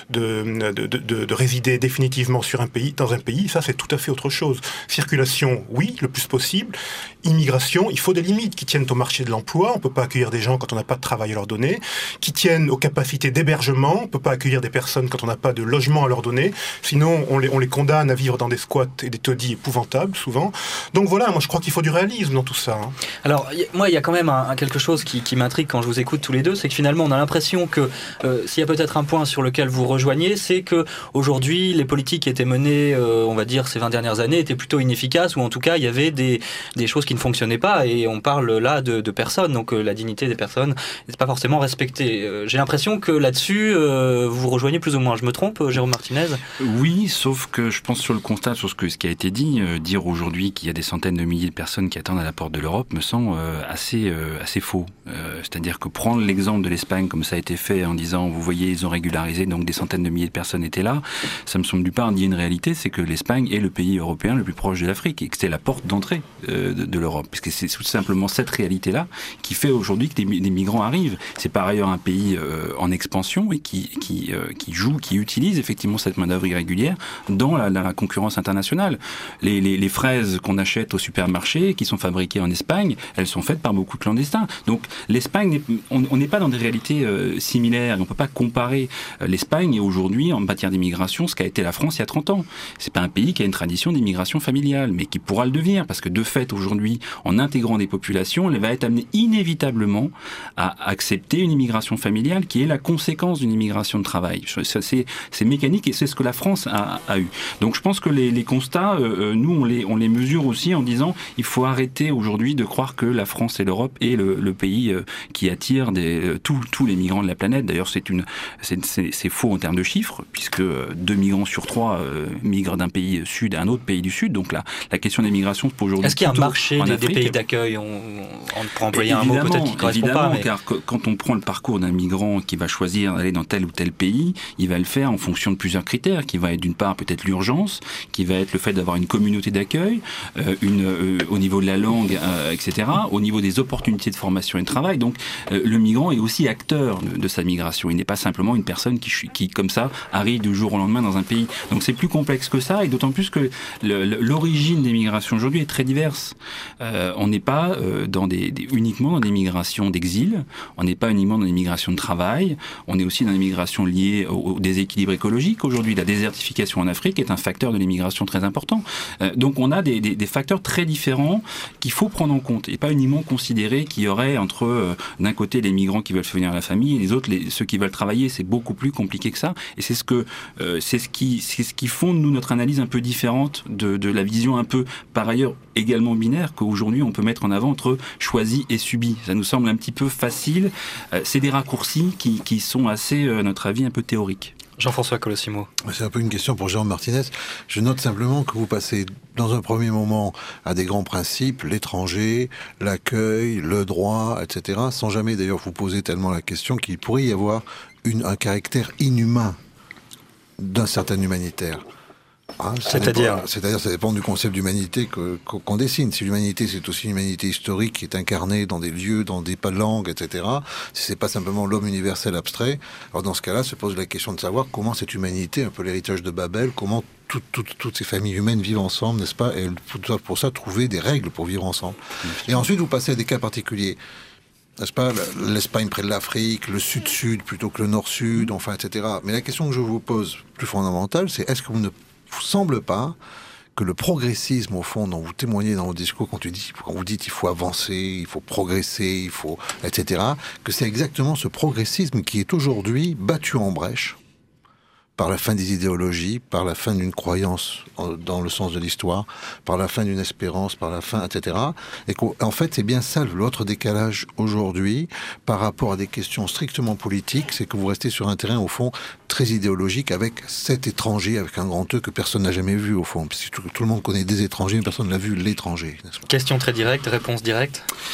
de, de, de, de résider définitivement sur un pays, dans un pays, ça c'est tout à fait autre chose. Circulation, oui, le plus possible. Immigration, il faut des limites qui tiennent au marché de l'emploi, on ne peut pas accueillir des gens quand on n'a pas de travail à leur donner, qui tiennent aux capacités d'hébergement, on ne peut pas accueillir des personnes quand on n'a pas de logement à leur donner, sinon on les, on les condamne à vivre dans des squats et des taudis épouvantables souvent. Donc voilà, moi je crois qu'il faut du réalisme dans tout ça. Hein. Alors y, moi il y a quand même un quelque chose qui, qui m'intrigue quand je vous écoute tous les deux, c'est que finalement on a l'impression que euh, s'il y a peut-être un point sur lequel vous rejoignez, c'est que aujourd'hui les politiques qui étaient menées, euh, on va dire ces vingt dernières années, étaient plutôt inefficaces, ou en tout cas il y avait des, des choses qui ne fonctionnaient pas, et on parle là de, de personnes, donc euh, la dignité des personnes n'est pas forcément respectée. Euh, j'ai l'impression que là-dessus euh, vous rejoignez plus ou moins. Je me trompe, Jérôme Martinez ? Oui, sauf que je pense sur le constat, sur ce, que, ce qui a été dit, euh, dire aujourd'hui qu'il y a des centaines de milliers de personnes qui attendent à la porte de l'Europe me semble euh, assez euh, assez faux. Euh, c'est-à-dire que prendre l'exemple de l'Espagne comme ça a été fait en disant, vous voyez, ils ont régularisé, donc des centaines de milliers de personnes étaient là, ça me semble d'une part dire une réalité, c'est que l'Espagne est le pays européen le plus proche de l'Afrique et que c'est la porte d'entrée euh, de, de l'Europe. Parce que c'est tout simplement cette réalité-là qui fait aujourd'hui que des, des migrants arrivent. C'est par ailleurs un pays euh, en expansion et qui, qui, euh, qui joue, qui utilise effectivement cette main-d'œuvre irrégulière dans la, la concurrence internationale. Les, les, les fraises qu'on achète au supermarché, qui sont fabriquées en Espagne, elles sont faites par beaucoup de clandestins. Donc l'Espagne, on n'est pas dans des réalités euh, similaires. On ne peut pas comparer euh, l'Espagne et aujourd'hui en matière d'immigration ce qu'a été la France il y a trente ans. C'est pas un pays qui a une tradition d'immigration familiale, mais qui pourra le devenir parce que de fait aujourd'hui, en intégrant des populations, elle va être amenée inévitablement à accepter une immigration familiale qui est la conséquence d'une immigration de travail. C'est, c'est mécanique et c'est ce que la France a, a eu. Donc je pense que les, les constats, euh, nous on les, on les mesure aussi en disant il faut arrêter aujourd'hui de croire que la France et l'Europe est le, le pays euh, qui attire des, tous, tous les migrants de la planète. D'ailleurs c'est, une, c'est, c'est, c'est faux en termes de chiffres puisque deux migrants sur trois euh, migrent d'un pays sud à un autre pays du sud. Donc la, la question des migrations se pose aujourd'hui. Est-ce qu'il y a un marché des, des pays d'accueil? On, on pourrait employer un mot peut-être qui ne correspond pas. Mais... car quand on prend le parcours d'un migrant qui va choisir d'aller dans tel ou tel pays, il va le faire en fonction de plusieurs critères, qui va être d'une part peut-être l'urgence, qui va être le fait d'avoir une communauté d'accueil, euh, une, euh, au niveau de la langue, euh, et cetera, au niveau des opportunités de formation et de travail. Donc euh, le migrant est aussi acteur de, de sa migration. Il n'est pas simplement une personne qui, qui, comme ça, arrive du jour au lendemain dans un pays. Donc c'est plus complexe que ça, et d'autant plus que le, l'origine des migrations aujourd'hui est très diverse. Euh, on n'est pas euh, dans des, des, uniquement dans des migrations d'exil, on n'est pas uniquement dans des migrations de travail, on est aussi dans des migrations liées au, au déséquilibre écologique. Aujourd'hui, la désertification en Afrique est un facteur de l'immigration très important. Euh, donc on a des, des, des facteurs très différents qu'il faut prendre en compte, et pas uniquement considérer qu'il y aurait entre, euh, d'un côté, les migrants qui veulent venir à la famille, et les autres, les, ceux qui veulent travailler. C'est beaucoup plus compliqué que ça, et c'est ce, que, euh, c'est ce, qui, c'est ce qui fonde, nous, notre analyse un peu différente de, de la vision un peu, par ailleurs, également binaire, qu'aujourd'hui on peut mettre en avant entre choisi et subi. Ça nous semble un petit peu facile. Euh, c'est des raccourcis qui, qui sont assez, à notre avis, un peu théoriques. Jean-François Colossimo. C'est un peu une question pour Jérôme Martinez. Je note simplement que vous passez dans un premier moment à des grands principes, l'étranger, l'accueil, le droit, et cetera, sans jamais d'ailleurs vous poser tellement la question qu'il pourrait y avoir une, un caractère inhumain d'un certain humanitaire. Hein, c'est-à-dire dépend, c'est-à-dire, ça dépend du concept d'humanité que, qu'on dessine. Si l'humanité, c'est aussi une humanité historique qui est incarnée dans des lieux, dans des langues, et cetera, si c'est pas simplement l'homme universel abstrait, alors dans ce cas-là, se pose la question de savoir comment cette humanité, un peu l'héritage de Babel, comment tout, tout, toutes ces familles humaines vivent ensemble, n'est-ce pas? Et elles doivent pour ça trouver des règles pour vivre ensemble. Et ensuite, vous passez à des cas particuliers. N'est-ce pas, l'Espagne près de l'Afrique, le sud-sud plutôt que le nord-sud, enfin, et cetera. Mais la question que je vous pose, plus fondamentale, c'est est-ce que vous ne vous semble pas que le progressisme, au fond, dont vous témoignez dans vos discours, quand, tu dis, quand vous dites il faut avancer, il faut progresser, il faut, et cetera, que c'est exactement ce progressisme qui est aujourd'hui battu en brèche par la fin des idéologies, par la fin d'une croyance dans le sens de l'histoire, par la fin d'une espérance, par la fin, et cetera. Et qu'en fait, c'est bien ça, l'autre décalage aujourd'hui, par rapport à des questions strictement politiques, c'est que vous restez sur un terrain, au fond, très idéologique, avec cet étranger, avec un grand E que personne n'a jamais vu, au fond. Puisque tout, tout le monde connaît des étrangers, mais personne n'a vu l'étranger. Question très directe, réponse directe.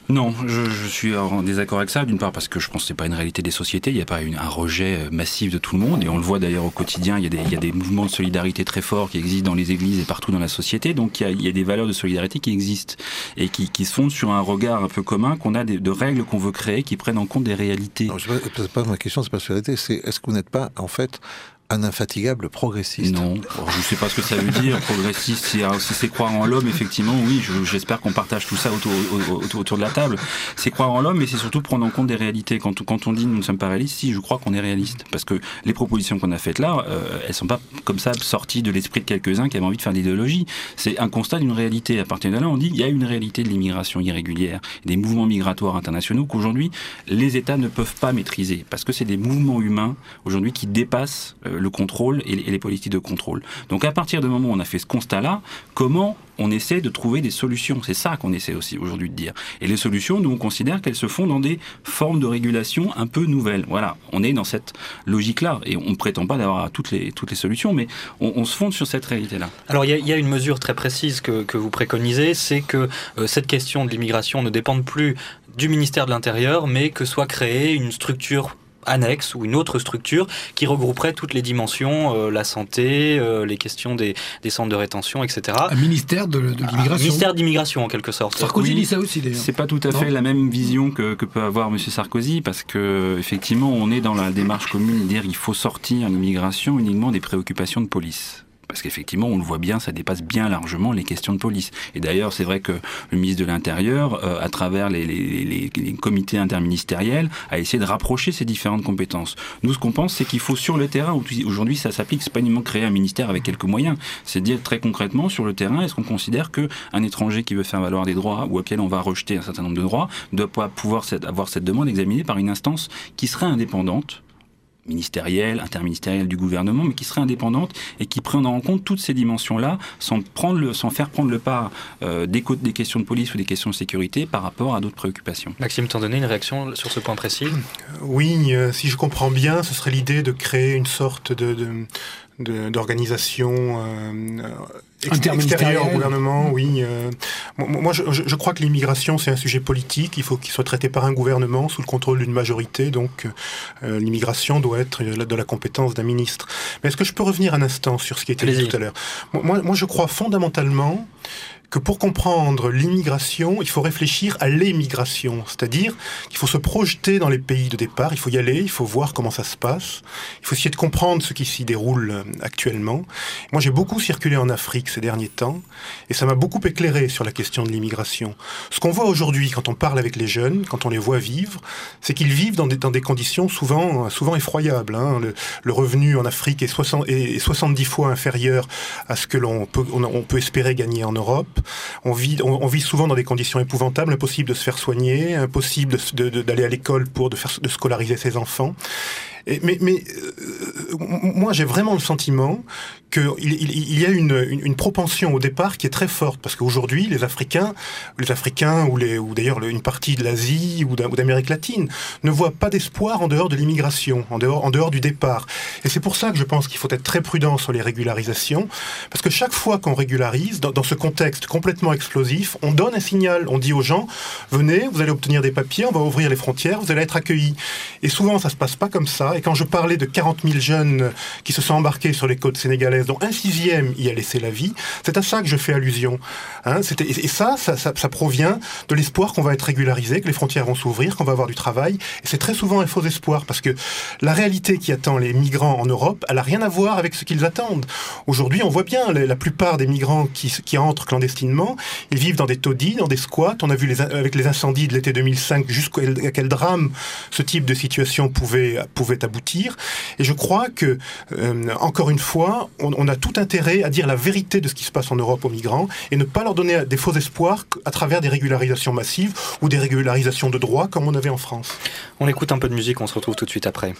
Non, je, je suis en désaccord avec ça, d'une part parce que je pense que c'est pas une réalité des sociétés, il n'y a pas une, un rejet massif de tout le monde, et on le voit d'ailleurs au quotidien, il y a des, il y a des mouvements de solidarité très forts qui existent dans les églises et partout dans la société, donc il y a, il y a des valeurs de solidarité qui existent, et qui, qui se fondent sur un regard un peu commun, qu'on a des, de règles qu'on veut créer, qui prennent en compte des réalités. Non, c'est pas, c'est pas ma question, c'est pas solidarité, c'est est-ce que vous n'êtes pas, en fait, un infatigable progressiste? Non, alors, je ne sais pas ce que ça veut dire. Progressiste, si, si c'est croire en l'homme, effectivement, oui, je, j'espère qu'on partage tout ça autour, autour, autour de la table. C'est croire en l'homme, mais c'est surtout prendre en compte des réalités. Quand, quand on dit nous ne sommes pas réalistes, si, je crois qu'on est réaliste. Parce que les propositions qu'on a faites là, euh, elles ne sont pas comme ça sorties de l'esprit de quelques-uns qui avaient envie de faire de l'idéologie. C'est un constat d'une réalité. À partir de là, on dit il y a une réalité de l'immigration irrégulière, des mouvements migratoires internationaux qu'aujourd'hui, les États ne peuvent pas maîtriser. Parce que c'est des mouvements humains, aujourd'hui, qui dépassent euh, le contrôle et les politiques de contrôle. Donc à partir du moment où on a fait ce constat-là, comment on essaie de trouver des solutions? C'est ça qu'on essaie aussi aujourd'hui de dire. Et les solutions, nous on considère qu'elles se font dans des formes de régulation un peu nouvelles. Voilà, on est dans cette logique-là et on ne prétend pas d'avoir toutes les, toutes les solutions, mais on, on se fonde sur cette réalité-là. Alors il y, y a une mesure très précise que, que vous préconisez, c'est que euh, cette question de l'immigration ne dépende plus du ministère de l'Intérieur, mais que soit créée une structure annexe ou une autre structure qui regrouperait toutes les dimensions, euh, la santé, euh, les questions des, des centres de rétention, et cetera. Un ministère de, de l'immigration. Un ministère d'immigration en quelque sorte. Sarkozy oui. dit ça aussi d'ailleurs. C'est pas tout à fait non. la même vision que, que peut avoir M. Sarkozy, parce que effectivement on est dans la démarche commune de dire il faut sortir l'immigration uniquement des préoccupations de police. Parce qu'effectivement, on le voit bien, ça dépasse bien largement les questions de police. Et d'ailleurs, c'est vrai que le ministre de l'Intérieur, euh, à travers les, les, les, les comités interministériels, a essayé de rapprocher ces différentes compétences. Nous, ce qu'on pense, c'est qu'il faut sur le terrain, aujourd'hui ça s'applique, c'est pas uniquement créer un ministère avec quelques moyens, c'est dire très concrètement, sur le terrain, est-ce qu'on considère qu'un étranger qui veut faire valoir des droits ou auquel on va rejeter un certain nombre de droits, doit pouvoir avoir cette demande examinée par une instance qui serait indépendante, ministérielle, interministérielle du gouvernement, mais qui serait indépendante et qui prendra en compte toutes ces dimensions-là sans, prendre le, sans faire prendre le pas euh, des, des questions de police ou des questions de sécurité par rapport à d'autres préoccupations. Maxime, t'en donner une réaction sur ce point précis ? Oui, euh, si je comprends bien, ce serait l'idée de créer une sorte de... de... De, d'organisation euh, extérieure au gouvernement, oui. Euh, moi, je, je crois que l'immigration, c'est un sujet politique. Il faut qu'il soit traité par un gouvernement sous le contrôle d'une majorité. Donc, euh, l'immigration doit être de la compétence d'un ministre. Mais est-ce que je peux revenir un instant sur ce qui a été dit tout à l'heure ? Moi, moi, je crois fondamentalement que pour comprendre l'immigration, il faut réfléchir à l'émigration, c'est-à-dire qu'il faut se projeter dans les pays de départ, il faut y aller, il faut voir comment ça se passe, il faut essayer de comprendre ce qui s'y déroule actuellement. Moi, j'ai beaucoup circulé en Afrique ces derniers temps, et ça m'a beaucoup éclairé sur la question de l'immigration. Ce qu'on voit aujourd'hui, quand on parle avec les jeunes, quand on les voit vivre, c'est qu'ils vivent dans des, dans des conditions souvent, souvent effroyables. Hein. Le, le revenu en Afrique est, soixante, est soixante-dix fois inférieur à ce que l'on peut, on, on peut espérer gagner en Europe. On vit, on, on vit souvent dans des conditions épouvantables, impossible de se faire soigner, impossible de, de, d'aller à l'école pour de, faire, de scolariser ses enfants. Et, mais mais euh, moi, j'ai vraiment le sentiment qu'il il, il y a une, une, une propension au départ qui est très forte, parce qu'aujourd'hui, les Africains, les Africains ou, les, ou d'ailleurs une partie de l'Asie ou d'Amérique latine ne voient pas d'espoir en dehors de l'immigration, en dehors, en dehors du départ. Et c'est pour ça que je pense qu'il faut être très prudent sur les régularisations, parce que chaque fois qu'on régularise, dans, dans ce contexte complètement explosif, on donne un signal, on dit aux gens, venez, vous allez obtenir des papiers, on va ouvrir les frontières, vous allez être accueillis. Et souvent, ça se passe pas comme ça. Et quand je parlais de quarante mille jeunes qui se sont embarqués sur les côtes sénégalaises, dont un sixième y a laissé la vie, c'est à ça que je fais allusion. Hein, c'était, et ça ça, ça, ça provient de l'espoir qu'on va être régularisé, que les frontières vont s'ouvrir, qu'on va avoir du travail. Et c'est très souvent un faux espoir, parce que la réalité qui attend les migrants en Europe, elle n'a rien à voir avec ce qu'ils attendent. Aujourd'hui, on voit bien, la plupart des migrants qui, qui entrent clandestinement, ils vivent dans des taudis, dans des squats. On a vu les, avec les incendies de l'été deux mille cinq, jusqu'à quel drame ce type de situation pouvait, pouvait aboutir. Et je crois que, euh, encore une fois, on, on a tout intérêt à dire la vérité de ce qui se passe en Europe aux migrants et ne pas leur donner des faux espoirs à travers des régularisations massives ou des régularisations de droit comme on avait en France. On écoute un peu de musique, on se retrouve tout de suite après.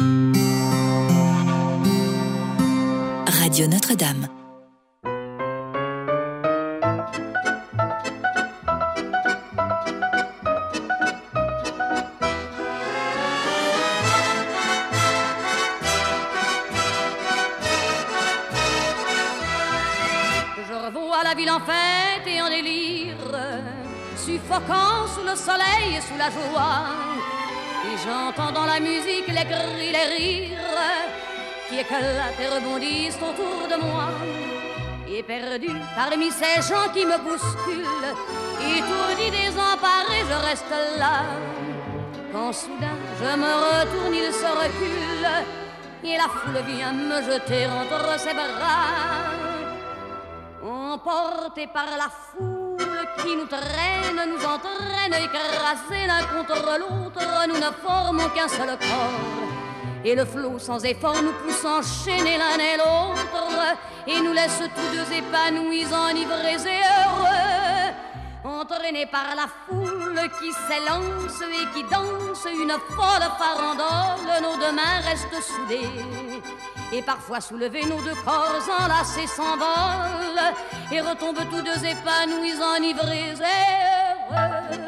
Radio Notre-Dame. La ville en fête et en délire, suffocant sous le soleil et sous la joie. Et j'entends dans la musique les cris, les rires qui éclatent et rebondissent autour de moi. Et perdu parmi ces gens qui me bousculent, étourdi, désemparé, je reste là. Quand soudain je me retourne, il se recule et la foule vient me jeter entre ses bras. Emportés par la foule qui nous traîne, nous entraîne, écrasés l'un contre l'autre, nous ne formons qu'un seul corps. Et le flot sans effort nous pousse enchaîner l'un et l'autre, et nous laisse tous deux épanouis, enivrés et heureux. Entraînés par la foule qui s'élance et qui danse une folle farandole, nos deux mains restent soudées. Et parfois soulevés, nos deux corps enlacés s'envolent et retombent tous deux épanouis, enivrés et heureux.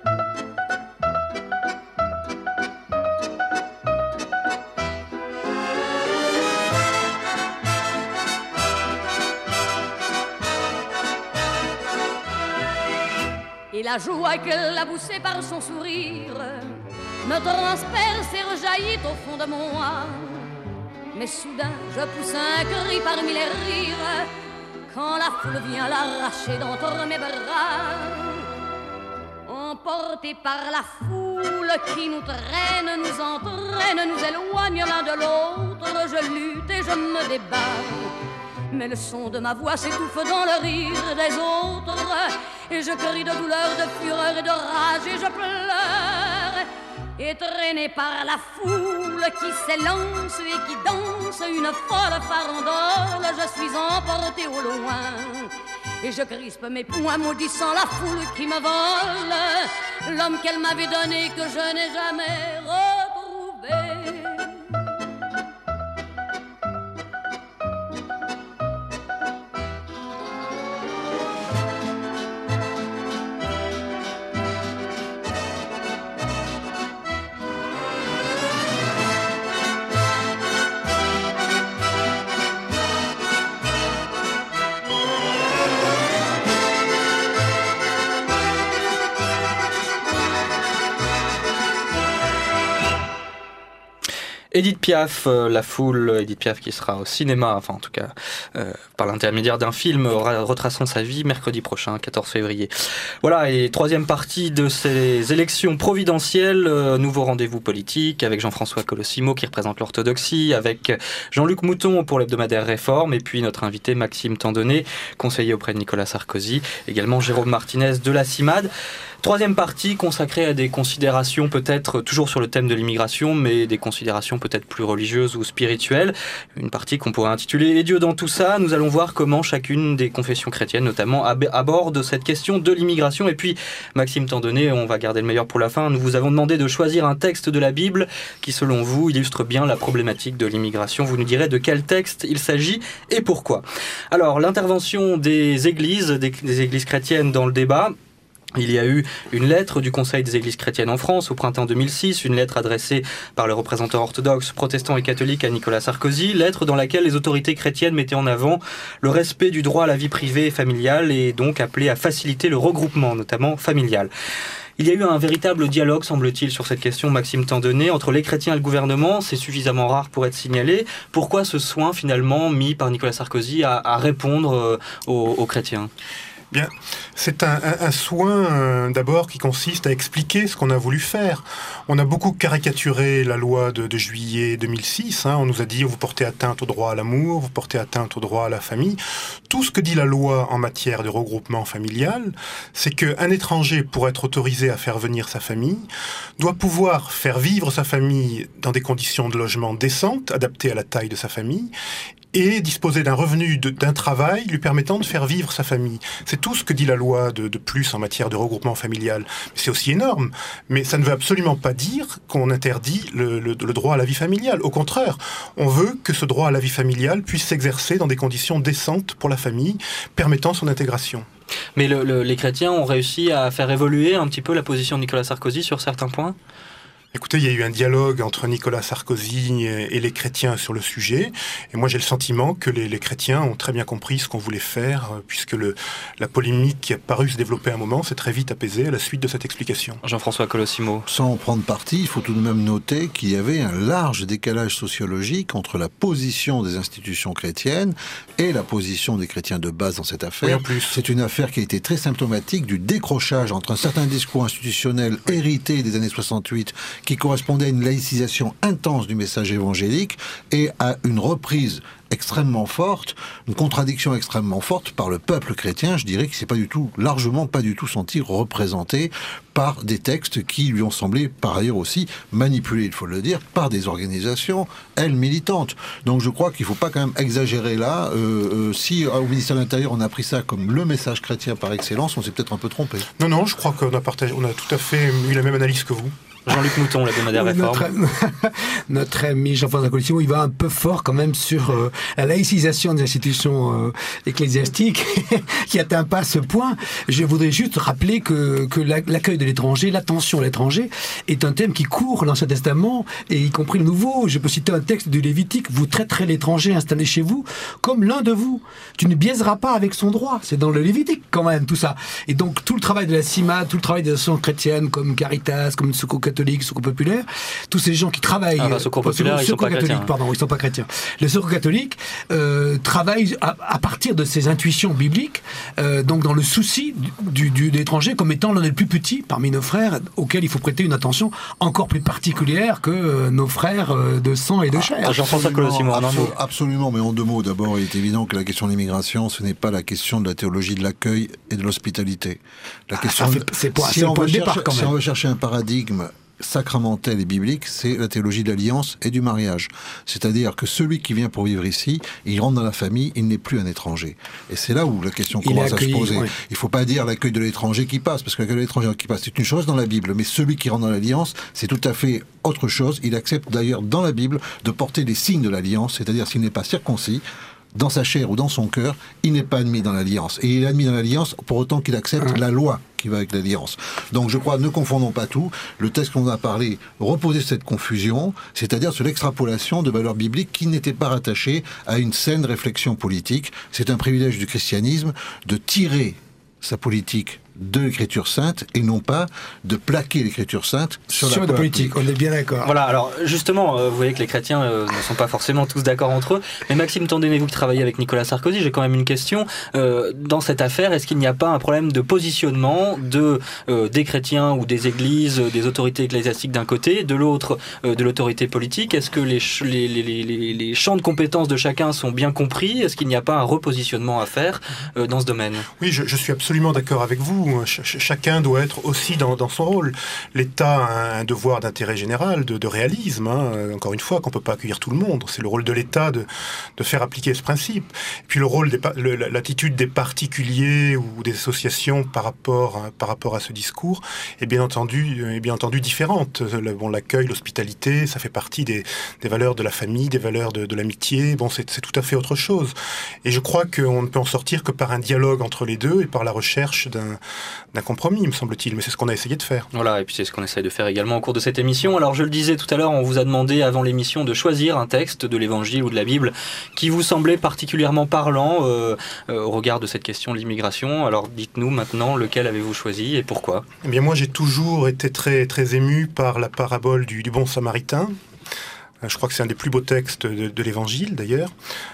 Et la joie qu'elle a poussée par son sourire me transperce et rejaillit au fond de moi. Mais soudain je pousse un cri parmi les rires quand la foule vient l'arracher d'entre mes bras. Emportés par la foule qui nous traîne, nous entraîne, nous éloigne l'un de l'autre, je lutte et je me débat. Mais le son de ma voix s'étouffe dans le rire des autres, et je crie de douleur, de fureur et de rage, et je pleure. Et traîné par la foule qui s'élance et qui danse une folle farandole, je suis emporté au loin. Et je crispe mes poings maudissant la foule qui me vole l'homme qu'elle m'avait donné que je n'ai jamais retrouvé. Édith Piaf, euh, La Foule, Édith Piaf qui sera au cinéma, enfin en tout cas euh, par l'intermédiaire d'un film retraçant sa vie mercredi prochain, quatorze février. Voilà, et troisième partie de ces élections providentielles, euh, nouveau rendez-vous politique avec Jean-François Colosimo qui représente l'orthodoxie, avec Jean-Luc Mouton pour l'hebdomadaire Réforme, et puis notre invité Maxime Tandonnet, conseiller auprès de Nicolas Sarkozy, également Jérôme Martinez de la CIMAD. Troisième partie consacrée à des considérations peut-être toujours sur le thème de l'immigration, mais des considérations peut-être plus religieuses ou spirituelles. Une partie qu'on pourrait intituler « Et Dieu dans tout ça ». Nous allons voir comment chacune des confessions chrétiennes notamment aborde cette question de l'immigration. Et puis Maxime Tandonnet, on va garder le meilleur pour la fin, nous vous avons demandé de choisir un texte de la Bible qui selon vous illustre bien la problématique de l'immigration. Vous nous direz de quel texte il s'agit et pourquoi. Alors l'intervention des églises, des, des églises chrétiennes dans le débat. Il y a eu une lettre du Conseil des Églises chrétiennes en France au printemps deux mille six, une lettre adressée par le représentant orthodoxe, protestant et catholique à Nicolas Sarkozy, lettre dans laquelle les autorités chrétiennes mettaient en avant le respect du droit à la vie privée et familiale et donc appelaient à faciliter le regroupement, notamment familial. Il y a eu un véritable dialogue, semble-t-il, sur cette question, Maxime Tandonnet, entre les chrétiens et le gouvernement. C'est suffisamment rare pour être signalé. Pourquoi ce soin, finalement, mis par Nicolas Sarkozy à, à répondre aux, aux chrétiens ? Bien, c'est un, un, un soin euh, d'abord qui consiste à expliquer ce qu'on a voulu faire. On a beaucoup caricaturé la loi de, de juillet deux mille six. Hein. On nous a dit vous portez atteinte au droit à l'amour, vous portez atteinte au droit à la famille. Tout ce que dit la loi en matière de regroupement familial, c'est qu'un étranger, pour être autorisé à faire venir sa famille, doit pouvoir faire vivre sa famille dans des conditions de logement décentes, adaptées à la taille de sa famille, et disposer d'un revenu, de, d'un travail lui permettant de faire vivre sa famille. C'est tout ce que dit la loi de, de plus en matière de regroupement familial. C'est aussi énorme, mais ça ne veut absolument pas dire qu'on interdit le, le, le droit à la vie familiale. Au contraire, on veut que ce droit à la vie familiale puisse s'exercer dans des conditions décentes pour la famille, permettant son intégration. Mais le, le, les chrétiens ont réussi à faire évoluer un petit peu la position de Nicolas Sarkozy sur certains points ? Écoutez, il y a eu un dialogue entre Nicolas Sarkozy et les chrétiens sur le sujet. Et moi, j'ai le sentiment que les, les chrétiens ont très bien compris ce qu'on voulait faire, puisque le, la polémique qui a paru se développer à un moment s'est très vite apaisée à la suite de cette explication. Jean-François Colossimo. Sans en prendre parti, il faut tout de même noter qu'il y avait un large décalage sociologique entre la position des institutions chrétiennes et la position des chrétiens de base dans cette affaire. Oui, en plus. C'est une affaire qui a été très symptomatique du décrochage entre un certain discours institutionnel hérité des années soixante-huit qui correspondait à une laïcisation intense du message évangélique et à une reprise extrêmement forte, une contradiction extrêmement forte par le peuple chrétien, je dirais, qui s'est pas du tout, largement pas du tout senti représenté par des textes qui lui ont semblé par ailleurs aussi manipulés, il faut le dire, par des organisations, elles, militantes. Donc je crois qu'il faut pas quand même exagérer là. Euh, euh, si au ministère de l'Intérieur on a pris ça comme le message chrétien par excellence, on s'est peut-être un peu trompé. Non, non, je crois qu'on a partagé, on a tout à fait eu la même analyse que vous. Jean-Luc Mouton, l'hebdomadaire Réforme. Notre, notre ami Jean-François Colossimo, il va un peu fort quand même sur euh, la laïcisation des institutions euh, ecclésiastiques qui n'atteint pas ce point. Je voudrais juste rappeler que, que l'accueil de l'étranger, l'attention à l'étranger est un thème qui court l'Ancien Testament et y compris le Nouveau. Je peux citer un texte du Lévitique: vous traiterez l'étranger installé chez vous comme l'un de vous. Tu ne biaiseras pas avec son droit. C'est dans le Lévitique quand même tout ça. Et donc tout le travail de la CIMAD, tout le travail des associations chrétiennes comme Caritas, comme Secours catholique, Secours populaire, tous ces gens qui travaillent... Ah bah, Secours populaire, euh, ils sont pas chrétiens. Pardon, ils sont pas chrétiens. Le Secours catholique euh, travaille à, à partir de ces intuitions bibliques, euh, donc dans le souci du, du, de l'étranger comme étant l'un des plus petits parmi nos frères, auxquels il faut prêter une attention encore plus particulière que euh, nos frères euh, de sang et de chair. Ah, Jean-François Colossimo, en un mot. Absolument, mais en deux mots. D'abord, il est évident que la question de l'immigration, ce n'est pas la question de la théologie de l'accueil et de l'hospitalité. La Ah, question, ça fait- c'est pas- si c'est on le point veut de départ, chercher- quand si même. on veut chercher un paradigme sacramentel et biblique, c'est la théologie de l'alliance et du mariage. C'est-à-dire que celui qui vient pour vivre ici, il rentre dans la famille, il n'est plus un étranger. Et c'est là où la question Il est commence accueilli, à se poser. oui. Il ne faut pas dire l'accueil de l'étranger qui passe, parce que l'accueil de l'étranger qui passe, c'est une chose dans la Bible, mais celui qui rentre dans l'alliance, c'est tout à fait autre chose. Il accepte d'ailleurs dans la Bible de porter les signes de l'alliance, c'est-à-dire s'il n'est pas circoncis, dans sa chair ou dans son cœur, il n'est pas admis dans l'alliance. Et il est admis dans l'alliance pour autant qu'il accepte la loi qui va avec l'alliance. Donc je crois, ne confondons pas tout. Le texte qu'on a parlé reposait cette confusion, c'est-à-dire sur l'extrapolation de valeurs bibliques qui n'étaient pas rattachées à une saine réflexion politique. C'est un privilège du christianisme de tirer sa politique de l'écriture sainte et non pas de plaquer l'écriture sainte sur, Sur la la politique, on est bien d'accord. Voilà, alors justement, euh, vous voyez que les chrétiens euh, ne sont pas forcément tous d'accord entre eux. Mais Maxime Tandéné, vous qui travaillez avec Nicolas Sarkozy, j'ai quand même une question. Euh, dans cette affaire, est-ce qu'il n'y a pas un problème de positionnement de, euh, des chrétiens ou des églises, euh, des autorités ecclésiastiques d'un côté, de l'autre, euh, de l'autorité politique? Est-ce que les, ch- les, les, les, les champs de compétences de chacun sont bien compris? Est-ce qu'il n'y a pas un repositionnement à faire euh, dans ce domaine? Oui, je, je suis absolument d'accord avec vous. Ch- ch- chacun doit être aussi dans, dans son rôle. L'État a un devoir d'intérêt général, de, de réalisme. Hein. Encore une fois, qu'on ne peut pas accueillir tout le monde. C'est le rôle de l'État de, de faire appliquer ce principe. Et puis le rôle, des, pa- le, l'attitude des particuliers ou des associations par rapport, par rapport à ce discours est bien entendu, est bien entendu différente. Le, bon, l'accueil, l'hospitalité, ça fait partie des, des valeurs de la famille, des valeurs de, de l'amitié. Bon, c'est, c'est tout à fait autre chose. Et je crois qu'on ne peut en sortir que par un dialogue entre les deux et par la recherche d'un d'un compromis, me semble-t-il, mais c'est ce qu'on a essayé de faire. Voilà, et puis c'est ce qu'on essaye de faire également au cours de cette émission. Alors je le disais tout à l'heure, on vous a demandé avant l'émission de choisir un texte de l'Évangile ou de la Bible qui vous semblait particulièrement parlant euh, euh, au regard de cette question de l'immigration. Alors dites-nous maintenant, lequel avez-vous choisi et pourquoi? Eh bien moi j'ai toujours été très, très ému par la parabole du, du bon samaritain. Euh, je crois que c'est un des plus beaux textes de, de l'Évangile d'ailleurs.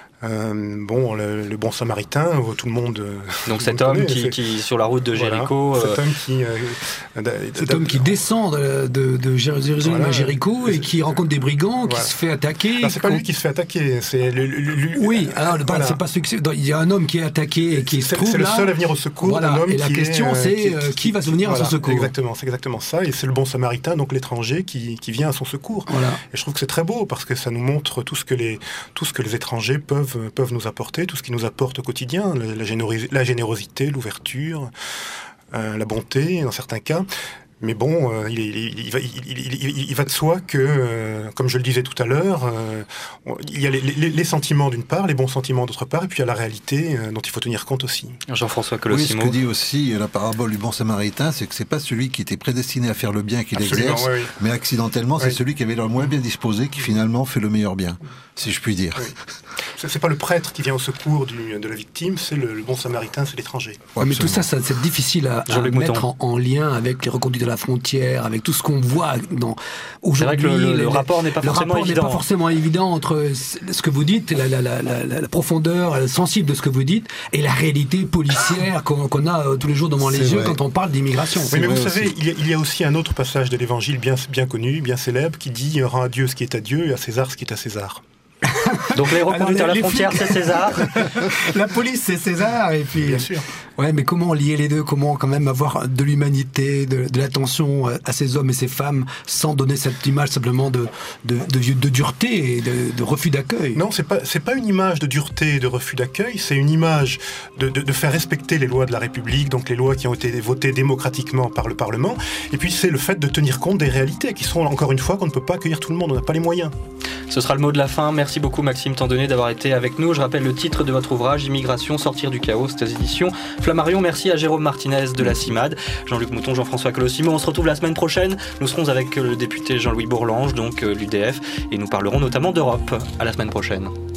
Euh, bon, le, le bon samaritain, tout le monde... Donc tout cet le monde homme connaît, qui, qui, sur la route de Jéricho... Voilà, cet euh, homme qui... Euh, d- Cet d- homme qui descend de, de, de Jérusalem Voilà. à Jéricho et qui rencontre des brigands, Voilà. qui se fait attaquer. Non, c'est pas qu'on- lui qui se fait attaquer, c'est... Le, le- le- Oui, alors le- voilà. c'est pas celui qui- il y a un homme qui est attaqué et qui se C'est, trouve c'est le là. seul à venir au secours. Voilà. Un homme Et la qui question, est, euh, c'est qui, euh, qui va se venir voilà, à son secours. Exactement, c'est exactement ça. Et c'est le bon samaritain, donc l'étranger, qui, qui vient à son secours. Voilà. Et je trouve que c'est très beau parce que ça nous montre tout ce que les, tout ce que les étrangers peuvent, peuvent nous apporter, tout ce qu'ils nous apportent au quotidien, la, la, générosi- la générosité, l'ouverture, euh, la bonté, dans certains cas. Mais bon, euh, il, il, il, va, il, il, il va de soi que, euh, comme je le disais tout à l'heure, euh, il y a les, les, les sentiments d'une part, les bons sentiments d'autre part, et puis il y a la réalité euh, dont il faut tenir compte aussi. Jean-François Colossimo. Oui, ce que dit aussi la parabole du bon samaritain, c'est que c'est pas celui qui était prédestiné à faire le bien qui l'exerce, oui, oui. mais accidentellement, c'est oui. celui qui avait l'air moins bien disposé qui finalement fait le meilleur bien, si je puis dire. Oui. C'est pas le prêtre qui vient au secours du, de la victime, c'est le, le bon samaritain, c'est l'étranger. Ouais, mais tout ça, ça c'est difficile à, à mettre en, en lien avec les reconduites de la frontière, avec tout ce qu'on voit dans aujourd'hui. C'est vrai que le, le, le rapport n'est pas le forcément rapport évident. n'est pas forcément évident entre ce que vous dites, la, la, la, la, la profondeur sensible de ce que vous dites, et la réalité policière qu'on, qu'on a tous les jours devant les c'est yeux vrai. Quand on parle d'immigration. Oui, mais vous savez, il y, a, il y a aussi un autre passage de l'Évangile bien, bien connu, bien célèbre, qui dit « Rends à Dieu ce qui est à Dieu et à César ce qui est à César ». Donc les reconduites à la frontière, c'est César. La police, c'est César. Et puis, bien sûr. Ouais, mais comment lier les deux? Comment quand même avoir de l'humanité, de, de l'attention à ces hommes et ces femmes, sans donner cette image simplement de, de, de, de dureté et de, de refus d'accueil? Non, c'est pas, c'est pas une image de dureté et de refus d'accueil, c'est une image de, de, de faire respecter les lois de la République, donc les lois qui ont été votées démocratiquement par le Parlement, et puis c'est le fait de tenir compte des réalités, qui sont encore une fois qu'on ne peut pas accueillir tout le monde, on n'a pas les moyens. Ce sera le mot de la fin. Merci beaucoup Maxime Tandonnet d'avoir été avec nous. Je rappelle le titre de votre ouvrage, Immigration, sortir du chaos, c'est aux éditions Flammarion. Merci à Jérôme Martinez de la CIMAD, Jean-Luc Mouton, Jean-François Colossimo. On se retrouve la semaine prochaine. Nous serons avec le député Jean-Louis Bourlange, donc l'U D F, et nous parlerons notamment d'Europe. À la semaine prochaine.